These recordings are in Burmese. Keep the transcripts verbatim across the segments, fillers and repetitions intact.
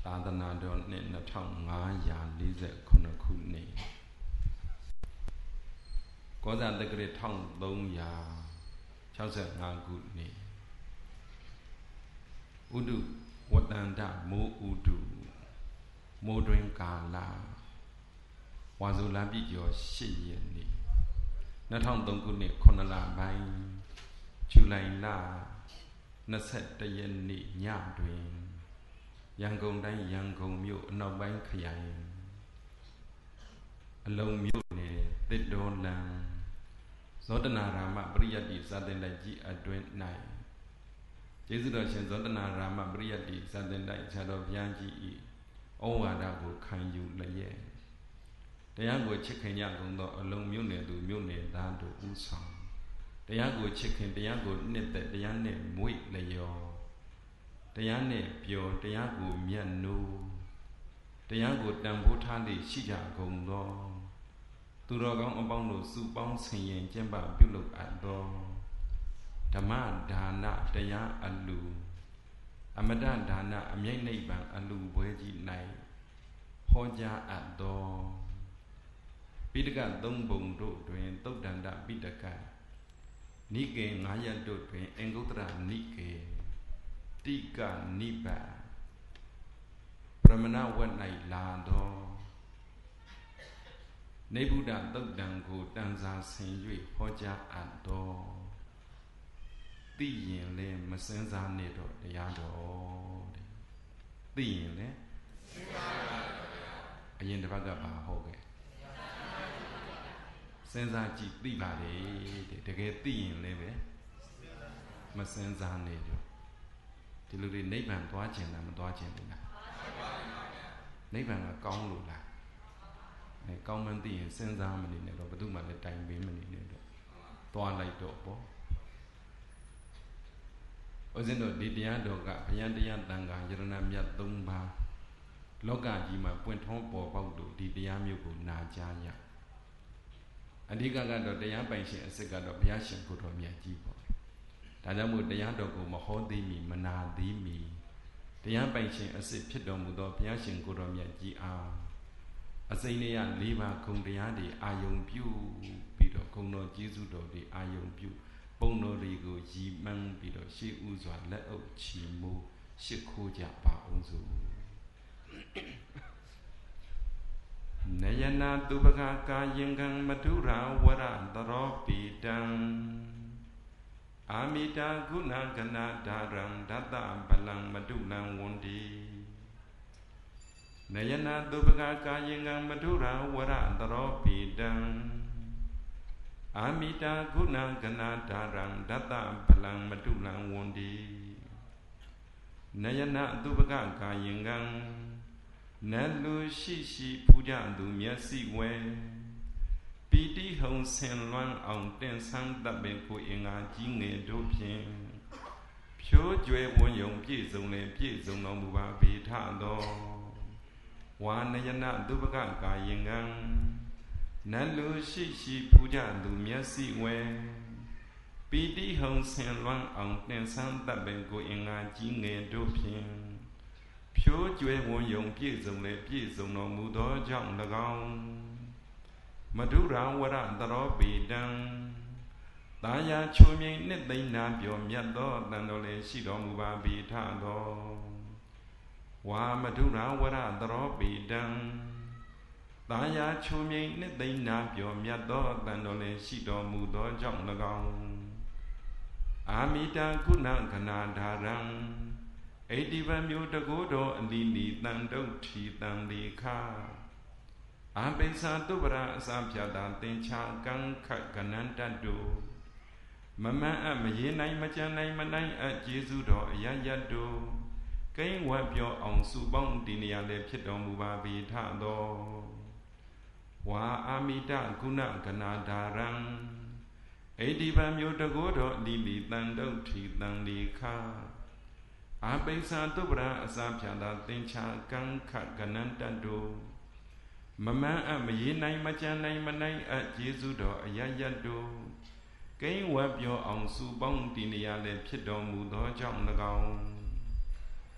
သာသနာတော်နှစ်နှစ်ထောင်ငါးရာလေးဆယ်ခုနှစ်ခုနှစ်ကောဇာတက္ကရာတစ်ထောင်သုံးရာခြောက်ဆယ်ငါးခုနှစ်ဥဒုဝတ္တန္တမိုးဥဒုမိုးတွင်ကာလဝါဆိုလပြည့်ကျော်ရှစ်ရက်နေ့နှစ်ထောင်သုံးခုနှစ်ခုနှစ်လပိုင်းဇူလိုင်လနှစ်ဆက်တရက်နေ့ညတွင်ရန်ကုန်တိုင်းရန်ကုန်မြို့အနောက်ပိုင်းခရိုင်အလုံမြို့နယ်တစ်တော်လန်ဇောတနာရာမပရိယတ္တိစာသင်တိုက်ကြီးအတွင်း၌ကျေးဇူးတော်ရှင်ဇောတနာရာမပရိယတ္တိစာသင်တိုက်ဆရာတော်ဘုရားကြီး၏ဩဝါဒကိုခံယူလျက်တရားကိုချစ်ခင်ကြကုန်သောအလုံမြို့နယ်သူမြို့နယ်သားတို့ဥဆောင်တရားကိုချစ်ခင်တရားကိုနှစ်သက်တရားနဲ့မွေ့လျော်တရားနဲ့ပျော်တရားကိုမြတ်နိုးတရားကိုတန်ဖိုးထားလေရှိကြကုန်သောသူတော်ကောင်းအပေါင်းတို့စုပေါင်းဆင်ရင်ကျင့်ပပြုလုပ်အပ်သောဓမ္မဒါနတရားအလူအမတဒါနအမြိတ်နိဗ္ဗာန်အလူပွဲကြီး၌ဟောကြားအပ်သောပိဋကသုံးပုံတို့တွင်သုတ်တန္တပိဋကနိကေငါးရပ်တို့တွင်အင်္ဂုတ္တရနိကေတိကနိဗ္ဗာန်ပရမဏဝတ်၌လာသောနေဗုဒ္ဓသုတ်တံကိုတန်စာဆင်၍ဟောကြားအပ်သောသိရင်လည်းမစင်စားနေတော့တရားတော်တဲ့သိရင်လည်းအရင်တစ်ပတ်ကပါဟောခဲ့စဉ်းစားကြည့်သိပါလေတဲ့တကယ်သိရင်လည်းပဲမစင်စားနေတော့ဒီလိုတွေနိဗ္ဗာန်သွားခြင်းလားမသွားခြင်းဘူးလားနိဗ္ဗာန်ကကောင်းလို့လားအဲကောင်းမှန်းသိရင်စဉ်းစားမနေနဲ့တော့ဘယ်သူမှလည်းတိုင်ပင်မနေနဲ့တော့သွားလိုက်တော့ပေါ့ဦးဇင်းတို့ဒီတရားတော်ကဘုရားတရားတန်ခါယရဏမြတ်သုံးပါးလောကကြီးမှာပွင့်ထွန်းပေါ်ပေါက်လို့ဒီတရားမျိုးကိုနာကြားရအဓိကကတော့တရားပိုင်ရှင်အစစ်ကတော့ဘုရားရှင်ကိုယ်တော်မြတ်ကြီးပေါ့ဒါကြောင့်မို့တရားတော်ကိုမဟောသေးမီမနာသေးမီတရားပိုင်ရှင်အစစ်ဖြစ်တော်မူသောဘုရားရှင်ကိုယ်တော်မြတ်ကြီးအားအစိမ့်ရလေးပါးဂုဏ်တရားတွေအာယုံပြုပြီးတော့ဂုဏ်တော်ကျေးဇူးတော်တွေအာယုံပြုပုံတော်တွေကိုရည်မှန်းပြီးတော့ရှေးဥစွာလက်အုပ်ချီမိုးရှစ်ခိုးကြပါအောင်စို့နယနာတုပကကာယင်ကံမထုရာဝရတရောပိတံအာမိတာဂုဏကနာဒါရံဒတဗလံမတုလံဝန္တိနယနာတုပကကာယင်ကံမထုရာဝရတရောပိတံအာမိတာဂုဏကနာဒါရံဒတဗလံမတုလံဝန္တိနယနာတုပကကာယင်ကံနလူရှိရှိဖူးကြသူမျက်စိဝဲပီတိဟုံဆင်လွမ်းအောင်တင်ဆန်းတတ်ပင်ကိုအင်္ဂါကြီးငယ်တို့ဖြင့်ဖြိုးကြွယ်ဝန်းယုံပြည့်စုံလေပြည့်စုံတော်မူပါပေထသောဝါနယနာတုပကကာယင်ကံနလူရှိရှိဖူးကြသူမျက်စိဝဲပီတိဟုံဆင်လွမ်းအောင်တင်ဆန်းတတ်ပင်ကိုအင်္ဂါကြီးငယ်တို့ဖြင့်ဖြိုးကြွယ်ဝန်းယုံပြည့်စုံလေပြည့်စုံတော်မူသောကြောင့်၎င်းမဓုရာဝရတရောပိတံတာယာချုံမြိန်နှစ်သိမ့်နာပြောမြတ်သောတန်တော်လည်းရှိတော်မူပါပြီထသောဝါမဓုရာဝရတရောပိတံတာယာချုံမြိန်နှစ်သိမ့်နာပြောမြတ်သောတန်တော်လည်းရှိတော်မူသောကြောင့်၎င်းအာမိတာကုဏကနာဓာရံဣတိဗမျိုးတကိုးတော်အလီလီတန်တုတ်ထီတန်လေခအပိစ္ဆာတုပရအစာဖြာတာသင်္ချာကံခတ်ကနန္တတုမမန်အမရေနိုင်မကြံနိုင်မနိုင်အကျေးဇူးတော်အယယတ်တုကိန်းဝတ်ပြောအောင်စုပေါင်းဒီနေရာလည်းဖြစ်တော်မူပါပေထသောဝါအာမိတကုဏကနာဒါရံဣတိဗမျိုးတကိုးတော်အလီလီတန်တုတ်ထီတန်လေခအပိစ္ဆာတုပရအစာဖြာတာသင်္ချာကံခတ်ကနန္တတုမမန်အမရေနိုင်မကြံနိုင်မနိုင်အကျေးဇူးတော်အယယတ်တုကိန်းဝတ်ပြောအောင်စုပေါင်းဒီနေရာလည်းဖြစ်တော်မူသောကြောင့်၎င်းဓ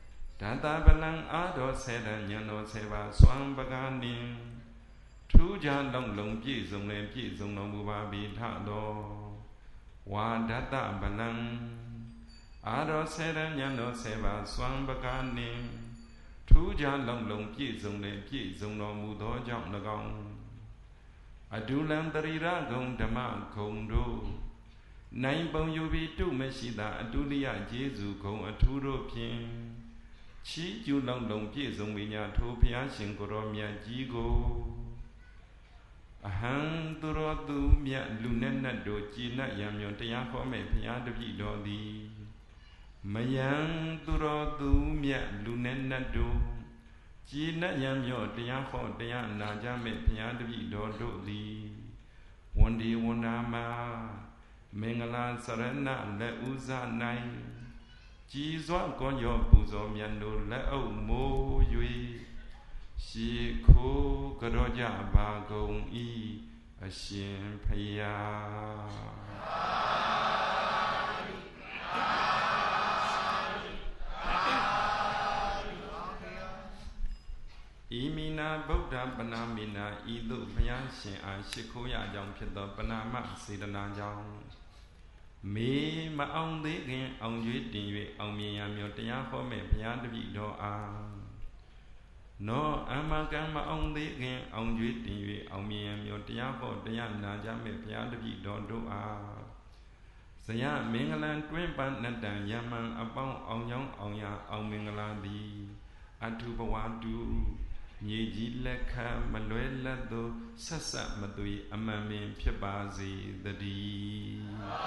Data Balang Ado Sedan Yano Seva Swam Baganin Tuja Long Long Pizum Lam Pizum no Mubabi Tado Wa Data Balang Ado Sedan Yano Seva Swam Baganin Tuja Long Long Pizum Lam Pizum no Mudo Jong Nagong Adulam Tarira Gong Dama Kong Do Nine Bong Yubi Tu Meshida Adulia Jesu Kong Aturo Pin Chi Ju Long Long Pizum Vinya Topia Shinkoromia Jigo Ahang Duro Du Mia Lunena Do China Yamyon Tia Home Pia de Vidodi Mayang Duro Du Mia Lunena Do China Yamyo Tia Ho Tia Najame Pia de Vidodi One day one ama Mengala Sarana Le Uza Nai Chi Zwan Kon Yo Puzo Miando Le O Mo Yui Shi Ko Garoja Bagong I Ashin Paya Imina Buddha Banamina Idu Payashin Ashikoya Jong Pito Panama Sidana Jong Me ma ông thế kia ông duy trì về ông miền Nam miền Tây Á mẹ phía Đức Vị Đô à nó amakan ma ông thế kia ông duy trì về ông miền Nam miền Tây Á Tây Á na cha mẹ phía Đức Vị Đô Đô à saya mengalan tuen pan nantang yaman abang ông nhong ông ya ông mengalan di atu bawadu nhị ji lekha malwela do sasa matui amamin phit ba si tadi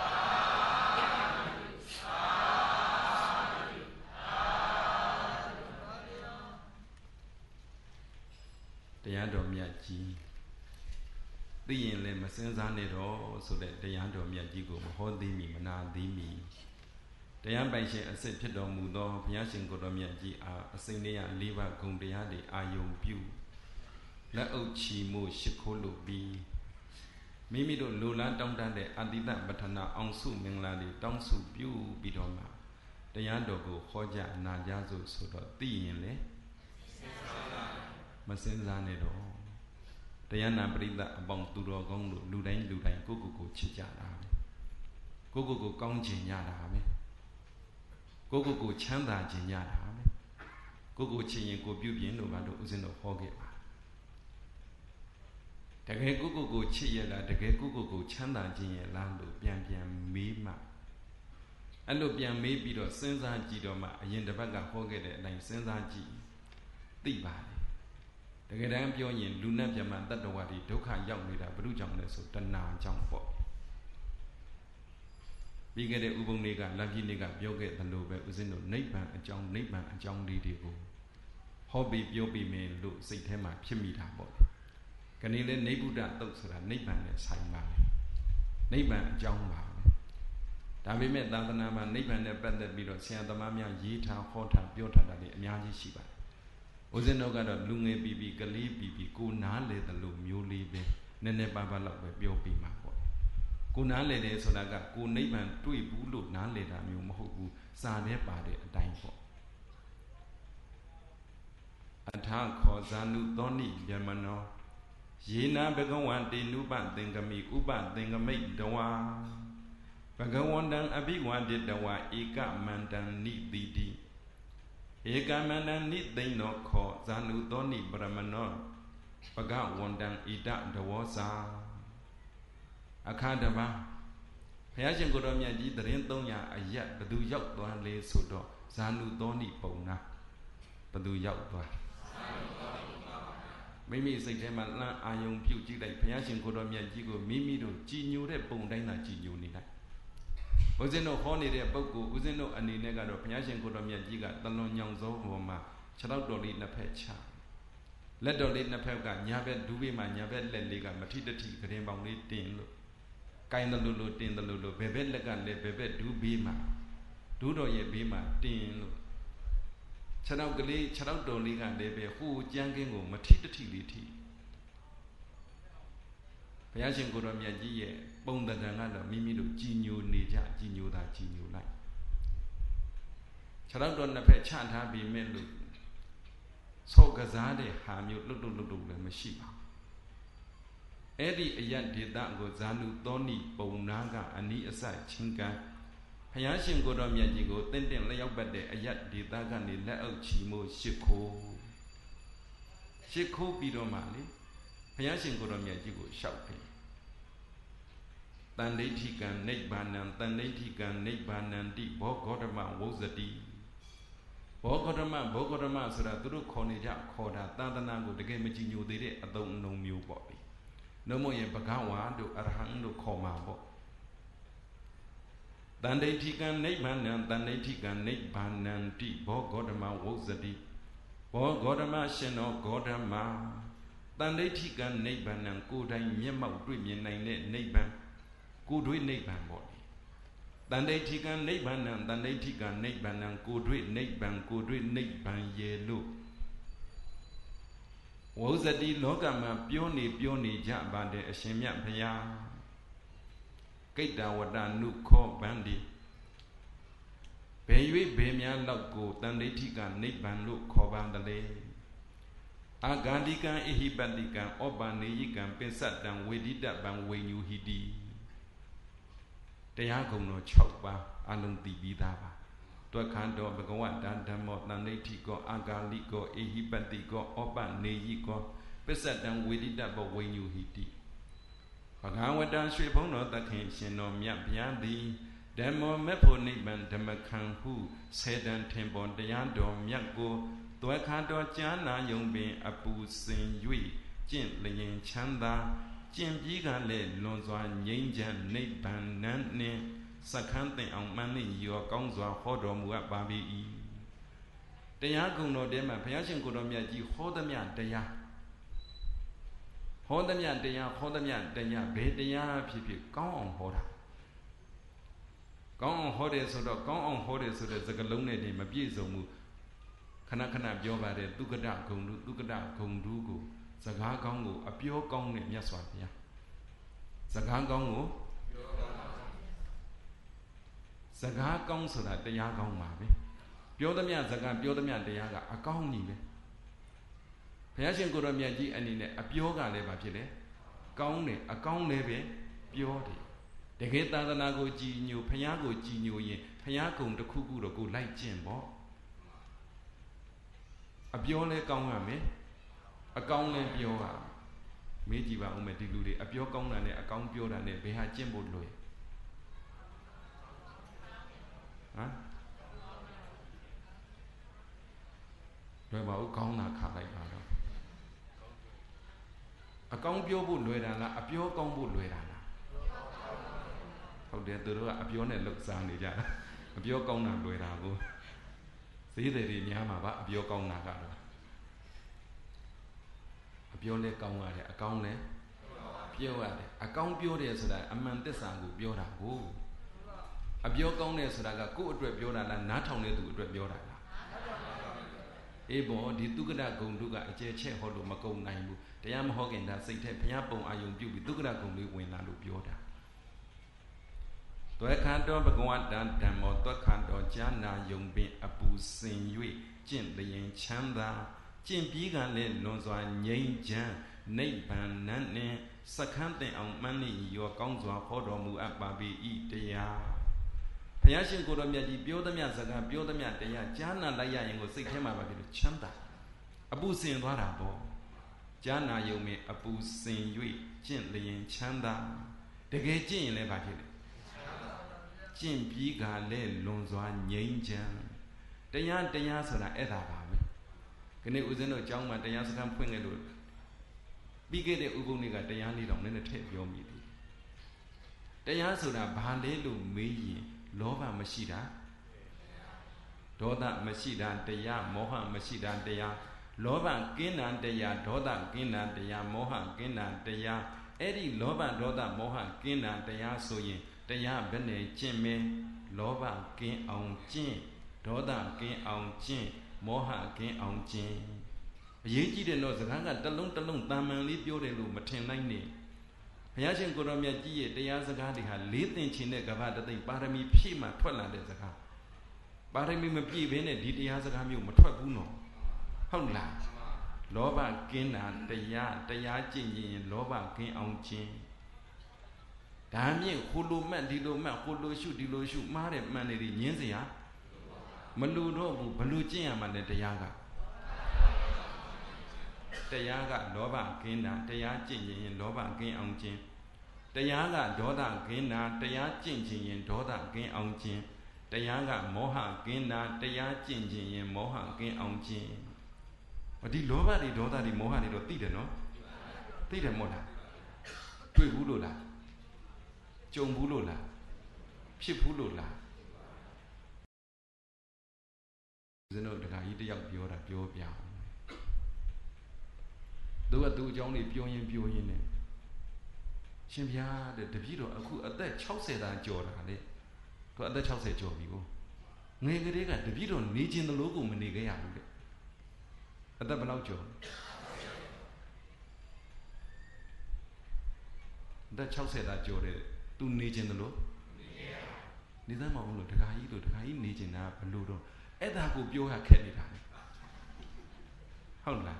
တရားတော်မြတ်ကြီးသိရင်လည်းမစင်စားနဲ့တော့ဆိုတဲ့တရားတော်မြတ်ကြီးကိုမဟောသိမိမနာသိမိတရားပိုင်ရှင်အစစ်ဖြစ်တော်မူသောဘုရားရှင်ကိုယ်တော်မြတ်ကြီးအားအစိမ့်လေးရလေးပါးဂုဏ်တရားတွေအာယုံပြုလက်အုပ်ချီမှုရှိခိုးလို့ပြီးမိမိတို့လူလားတောင်းတတဲ့အတိတပဋ္ဌာနာအောင်စုမင်္ဂလာတွေတောင်းစုပြုပြီးတော့မှတရားတော်ကိုဟောကြားနာကြားစို့ဆိုတော့သိရင်လေမစင်စားနဲ့တော့တရားနာပရိသတ်အပေါင်းသူတော်ကောင်းတို့လူတိုင်းလူတိုင်းကိုကိုကိုချစ်ကြတာပဲကိုကိုကိုကောင်းချင်ကြတာပဲကိုကိုကိုချမ်းသာချင်ကြတာပဲကိုကိုချင်ရင်ကိုပြုပြင်လို့ဘာလို့ဦးဇင်းတို့ဟောခဲ့ပါတကယ်ကိုကိုကိုချစ်ရလားတကယ်ကိုကိုကိုချမ်းသာခြင်းရလားလို့ပြန်ပြန်မေးမှအဲ့လိုပြန်မေးပြီးတော့စဉ်းစားကြည့်တော့မှအရင်တစ်ပတ်ကဟောခဲ့တဲ့အတိုင်းစဉ်းစားကြည့်သိပါတယ်တကယ်တမ်းပြောရင်လူနဲ့ပြမတတ္တဝါတွေဒုက္ခရောက်နေတာဘု து ကြောင့်လဲဆိုတဏှာကြောင့်ပေါ့ပြီးခဲ့တဲ့ဥပုံတွေကလက်ကြီးတွေကပြောခဲ့သလိုပဲဦးဇင်းတို့နိဗ္ဗာန်အကြောင်းနိဗ္ဗာန်အကြောင်းလေးတွေကိုဟောပြီးပြောပြီးမယ်လို့စိတ်ထဲမှာဖြစ်မိတာပေါ့ခဏလေးနိဗ္ဗုဒ္ဓသုတ်ဆိုတာနိဗ္ဗာန်နဲ့ဆိုင်ပါပဲနိဗ္ဗာန်အကြောင်းပါပဲဒါပေမဲ့သာသနာမှာနိဗ္ဗာန်နဲ့ပတ်သက်ပြီးတော့ဆရာသမားများရေးထားဟောထားပြောထားတာတွေအများကြီးရှိပါတယ်ဦးဇင်းတို့ကတော့လူငယ်ပြီးပြီးကလေးပြီးပြီးကိုနားလေတယ်လို့မျိုးလေးပဲနည်းနည်းပါးပါးလောက်ပဲပြောပြီးမှာပေါ့ကိုနားလေတယ်ဆိုတာကကိုနိဗ္ဗာန်တွေ့ဘူးလို့နားလေတာမျိုးမဟုတ်ဘူးစာထဲပါတဲ့အတိုင်းပေါ့အထာခောဇာနုသောနိဗျမနောယေနာဘဂဝံတေနုပသင်္ကမိဥပသင်္ကမိတ်တဝါဘဂဝန္တံအဘိဝန္တိတဝါဧကမန္တံနိတိတိဧကမန္တံနိသိဏောခောဇာနုသောနိပရမနောဘဂဝန္တံဣဒတဝောစာအခါတပါဘုရားရှင်ကိုယ်တော်မြတ်ကြီးသရင်သုံးရာအယက်ဘသူရောက်သွားလဲဆိုတော့ဇာနုသောနိပုံနာဘသူရောက်သွားမိမိစိတ်ထဲမှာလှမ်းအာယုံပြုတ်ကြည့်လိုက်ဘုရားရှင်ကိုယ်တော်မြတ်ကြီးကိုမိမိတို့ကြည်ညိုတဲ့ပုံတိုင်းသာကြည်ညိုနေလိုက်ဦးဇင်းတို့ဟောနေတဲ့ပုဂ္ဂိုလ်ဦးဇင်းတို့အနေနဲ့ကတော့ဘုရားရှင်ကိုယ်တော်မြတ်ကြီးကတလွန်ညောင်စောပေါ်မှာခြေထောက်တော်လေးနှစ်ဖက်ချလက်တော်လေးနှစ်ဖက်ကညာဘက်ဒူးဘေးမှာညာဘက်လက်လေးကမထိတထိကရင်ပေါင်လေးတင်လို့ကိုင်းတယ်လို့လို့တင်တယ်လို့လို့ဘယ်ဘက်လက်ကလည်းဘယ်ဘက်ဒူးဘေးမှာဒူးတော်ရဲ့ဘေးမှာတင်လို့ခြေထောက်ကလေးခြေထောက်တော်လေးကလည်းပဲဟိုကြမ်းကင်းကိုမထိတထိလေးထိဘုရားရှင်ကိုယ်တော်မြတ်ကြီးရဲ့ပုံသဏ္ဍာန်ကတော့မိမိတို့ကြည်ညိုနေကြကြည်ညိုတာကြည်ညိုလိုက်ခြေထောက်တော့နှစ်ဖက်ချထားပြီးမဲ့လို့ဆော့ကစားတဲ့ဟာမျိုးလွတ်လွတ်လွတ်လွတ်လည်းမရှိပါအဲ့ဒီအယတ်ဒေသကိုဇာနုသောနိပုံနာကအနီးအစချင်းကံဘုရားရှင်ကိုတော်မြတ်ကြီးကိုတင့်တင့်လျောက်ပတ်တဲ့အယတ်ဒေသကနေလက်အောက်ချီမို့ရှစ်ခိုးရှစ်ခိုးပြီးတော့မှလေဘုရားရှင်ကိုတော်မြတ်ကြီးကိုလျှောက်တယ်တန်ဋိဋ္ဌိကံနိဗ္ဗာနံတန်ဋိဋ္ဌိကံနိဗ္ဗာနံတိဘောဂေါတမဝုဇ္ဇတိဘောဂေါတမဘောဂေါတမဆိုတာသူတို့ခေါ်နေကြခေါ်တာသာသနာကိုတကယ်မကြည်ညိုသေးတဲ့အသုံးအနှုန်းမျိုးပေါ့လေနှုတ်မရင်ဘဂဝါတို့အရဟံတို့ခေါ်မှာပေါ့တန်ဋိဋ္ဌိကံနိဗ္ဗာနံတန်ဋိဋ္ဌိကံနိဗ္ဗာနံတိဘောဂေါတမဝုဇ္ဇတိဘောဂေါတမရှင်တော်ဂေါတမတန်ဋိဋ္ဌိကံနိဗ္ဗာနံကိုယ်တိုင်မျက်မှောက်တွေ့မြင်နိုင်တဲ့နိဗ္ဗာန်ကိုယ်တွေ့နိဗ္ဗာန်ပေါ့လေတန်ဋိဋ္ဌိကံနိဗ္ဗာနံတန်ဋိဋ္ဌိကံနိဗ္ဗာနံကိုယ်တွေ့နိဗ္ဗာန်ကိုယ်တွေ့နိဗ္ဗာန်ရဲ့လို့ဝုဇ္ဇတိလောကမှာပြောနေပြောနေကြပါတဲ့အရှင်မြတ်ဘုရားကိတ္တဝတ္တနုခောဗန္တိဘယ်၍ဘယ်များလောက်ကိုတန်ဋိဋ္ဌိကနိဗ္ဗာန်လို့ခေါ်ပါသလဲအာဂန္ဓိကံအဟိပတိကံဩပနေယိကံပင်စတံဝေဒိတပံဝေညူဟိတိတရားကုံတော်၆ပါးအလုံးသိပြီးသားပါတွက်ခန္တော်ဘဂဝတ္တဓမ္မောတန်ဋိဋ္ဌိကောအာဂါလိကောအဟိပတိကောဩပနေယိကောပစ္စတံဝေဒိတပဝေညူဟိတိဘဂဝတ္တရွှေဘုံတော်သခင်ရှင်တော်မြတ်ဗျာသည်ဓမ္မောမေဖို့နိဗ္ဗာန်ဓမ္မခံဟုဆေတံထင်ပေါ်တရားတော်မြတ်ကိုတွက်ခန္တော်ကြားနာယုံပင်အပူစင်၍ကျင့်လျင်ချမ်းသာကျင့်ပြီးကလည်းလွန်စွာငြိမ်းချမ်းနိဗ္ဗာန်နှင့်စက္ခန်းသိအောင်မှန်းနှင့်ရောကောင်းစွာဟောတော်မူအပ်ပါ၏တရားကုံတော်ထဲမှာဘုရားရှင်ကိုယ်တော်မြတ်ကြီးဟောသမျှတရားဟောသမျှတရားဟောသမျှတရားဘယ်တရားဖြစ်ဖြစ်ကောင်းအောင်ဟောတာကောင်းအောင်ဟောတယ်ဆိုတော့ကောင်းအောင်ဟောတယ်ဆိုတဲ့စကားလုံးနဲ့နေမပြည့်စုံဘူးခဏခဏပြောပါတယ်သုကတဂုံတုသုကတဂုံတုကိုစကားကောင်းကိုအပြောကောင်းနဲ့မြတ်စွာဘုရားစကားကောင်းကိုစကားကောင်းဆိုတာတရားကောင်းပါပဲပြောသမျှစကားပြောသမျှတရားကအကောင်းကြီးပဲဘုရားရှင်ကိုယ်တော်မြတ်ကြီးအနေနဲ့အပြောကလည်းဘာဖြစ်လဲကောင်းတယ်အကောင်းလည်းပဲပြောတယ်တကယ်သာသနာကိုကြည်ညိုဘုရားကိုကြည်ညိုရင်ဘုရားကုံတစ်ခုခုတော့ကိုလိုက်ကျင့်ပေါ့အပြောလဲကောင်းရမယ်အကောင်းလဲပြောရမေးကြည့်ပါဦးမယ်ဒီလူတွေအပြောကောင်းတာနဲ့အကောင်းပြောတာနဲ့ဘယ်ဟာကျင့်ဖို့လွယ်ဟမ်လွယ်ပါဦးကောင်းတာခါလိုက်ပါတော့အကောင်းပြောဖို့လွယ်တာလားအပြောကောင်းဖို့လွယ်တာလားဟုတ်တယ်သူတို့ကအပြောနဲ့လှုပ်ရှားနေကြတာအပြောကောင်းတာလွယ်တာကိုဈေးတွေတွေများမှာပါအပြောကောင်းတာကတော့အပြောလဲကောင်းရတယ်အကောင်းလဲပြောရတယ်အကောင်းပြောတယ်ဆိုတာအမှန်သစ္စာကိုပြောတာကိုအပြောကောင်းတယ်ဆိုတာကကိုယ့်အတွက်ပြောတာလားနားထောင်တဲ့သူအတွက်ပြောတာလားအေးဘောဒီသုက္ကတဂုံတုကအကျယ်ချက်ဟောလို့မကုန်နိုင်ဘူးတရားမဟောခင်ဒါစိတ်ထဲဘုရားပုံအာယုံပြုပြီးသုက္ကတဂုံလေးဝင်လာလို့ပြောတာတွဲခန္တော်ဘဂဝတ္တဓမ္မောတွဲခန္တော်ဉာဏ်နာယုံပင်အပူစင်၍ကျင့်လျင်ချမ်းသာကျင့်ပြီးကလည်းလွန်စွာငြိမ်းချမ်းနိဗ္ဗာန်နှင့်စက္ခန်းသိအောင်မှန်းနှင့်ရောကောင်းစွာဟောတော်မူအပ်ပါ၏တရားဘုရားရှင်ကိုယ်တော်မြတ်ကြီးပြောသမျှစကားပြောသမျှတရားကြားနာလိုက်ရရင်ကိုစိတ်ထဲမှာပါပြီးချမ်းသာအပူစင်သွားတာပေါ့ကြားနာယုံပင်အပူစင်၍ကျင့်လျင်ချမ်းသာတကယ်ကျင့်ရင်လည်းဘာဖြစ်လဲကျင့်ပြီးကလည်းလွန်စွာငြိမ်းချမ်းတရားတရားဆိုတာအဲ့ဒါပါပဲခဏဦးဇင်းတို့အကြောင်းမှာတရားစခန်းဖွင့်ခဲ့လို့ပြီးခဲ့တဲ့ဥပုံတွေကတရားလေးတော့နည်းနည်းထည့်ပြောမိပြီတရားဆိုတာဘာလဲလို့မေးရင်လောဘမရှိတာဒေါသမရှိတာတရားမောဟမရှိတာတရားလောဘကင်းတာတရားဒေါသကင်းတာတရားမောဟကင်းတာတရားအဲ့ဒီလောဘဒေါသမောဟကင်းတာတရားဆိုရင်တရားဘယ်နဲ့ကျင့်မင်းလောဘကင်းအောင်ကျင့်ဒေါသကင်းအောင်ကျင့်မောဟကင်းအောင်ကျင့်အရေးကြီးတဲ့တော့စကားကတလုံးတလုံးတာမန်လေးပြောတယ်လို့မထင်နိုင်နဲ့ဘုရားရှင်ကိုယ်တော်မြတ်ကြီးရဲ့တရားစကားတွေဟာလေးသင်ခြင်းတဲ့ကဘာတသိမ့်ပါရမီဖြည့်မှထွက်လာတဲ့စကားပါရမီမပြည့်ဘဲနဲ့ဒီတရားစကားမျိုးမထွက်ဘူးနော်ဟုတ်လားလောဘကင်းတာတရားတရားကျင့်ရင်လောဘကင်းအောင်ကျင့်ဒါမြင့်ဟိုလိုမှတ်ဒီလိုမှတ်ဟိုလိုရှုဒီလိုရှုမှားတယ်မှန်တယ်ညင်းစရာမလူတော့ဘူးဘလူကျင့်ရမှလည်းတရားကတရားကလောဘကင်းတာတရားကျင့်ရင်လောဘကင်းအောင်ကျင့်တရားကဒေါသကင်းတာတရားကျင့်ခြင်းရင်ဒေါသကင်းအောင်ကျင့်တရားကမောဟကင်းတာတရားကျင့်ခြင်းရင်မောဟကင်းအောင်ကျင့်ဒီလောဘတွေဒေါသတွေမောဟတွေတော့သိတယ်နော်သိတယ်မို့လားတွေ့ဘူးလို့လားကြုံဘူးလို့လားဖြစ်ဘူးလို့လားဦးဇင်းတို့တခါကြီးတယောက်ပြောတာပြောပြအောင်သူကသူ့အကြောင်းတွေပြောရင်ပြောရင်နဲ့ရှင်ဗျာတဲ့တပည့်တော်အခုအသက်၆၀သာကျော်တာလေသူအသက်၆၀ကျော်ပြီကိုငယ်ကလေးကတပည့်တော်နေခြင်းတလို့ကိုမနေခဲ့ရဘူးတဲ့အသက်ဘယ်လောက်ကျော်အသက်၆၀သာကျော်တဲ့သူနေခြင်းတလို့နေသမ်းမအောင်လို့တခါကြီးလို့တခါကြီးနေခြင်းတာဘလို့တော့အဲ့ဒါကိုပြောရခက်နေတာလေဟုတ်လား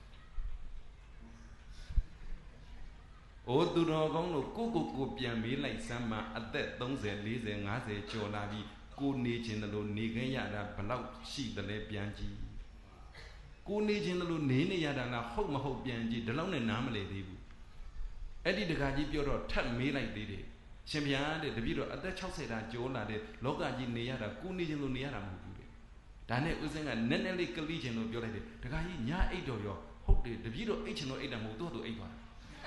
အိုသူတော်ကောင်းတို့ကိုကိုကိုပြန်မေးလိုက်စမ်းမှအသက်၃၀ ၄၀ ၅၀ကျော်လာပြီကိုနေခြင်းတလို့နေခဲ့ရတာဘလောက်ရှိတယ်လဲပြန်ကြည့်ကိုနေခြင်းတလို့နေနေရတာလားဟုတ်မဟုတ်ပြန်ကြည့်ဒီလောက်နဲ့နားမလည်သေးဘူးအဲ့ဒီတခါကြီးပြောတော့ထပ်မေးလိုက်သေးတယ်ရှင်ဗျာတဲ့တပည့်တော်အသက်၆၀တာကျော်လာတဲ့လောကကြီးနေရတာကိုနေခြင်းလို့နေရတာမဟုတ်ဘူးတဲ့ဒါနဲ့ဦးစင်းကနည်းနည်းလေးကလိခြင်းလို့ပြောလိုက်တယ်တခါကြီးညာအိတ်တော်ရောဟုတ်တယ်တပည့်တော်အိတ်ခြင်းလို့အိတ်တာမဟုတ်သူ့သူအိတ်သွား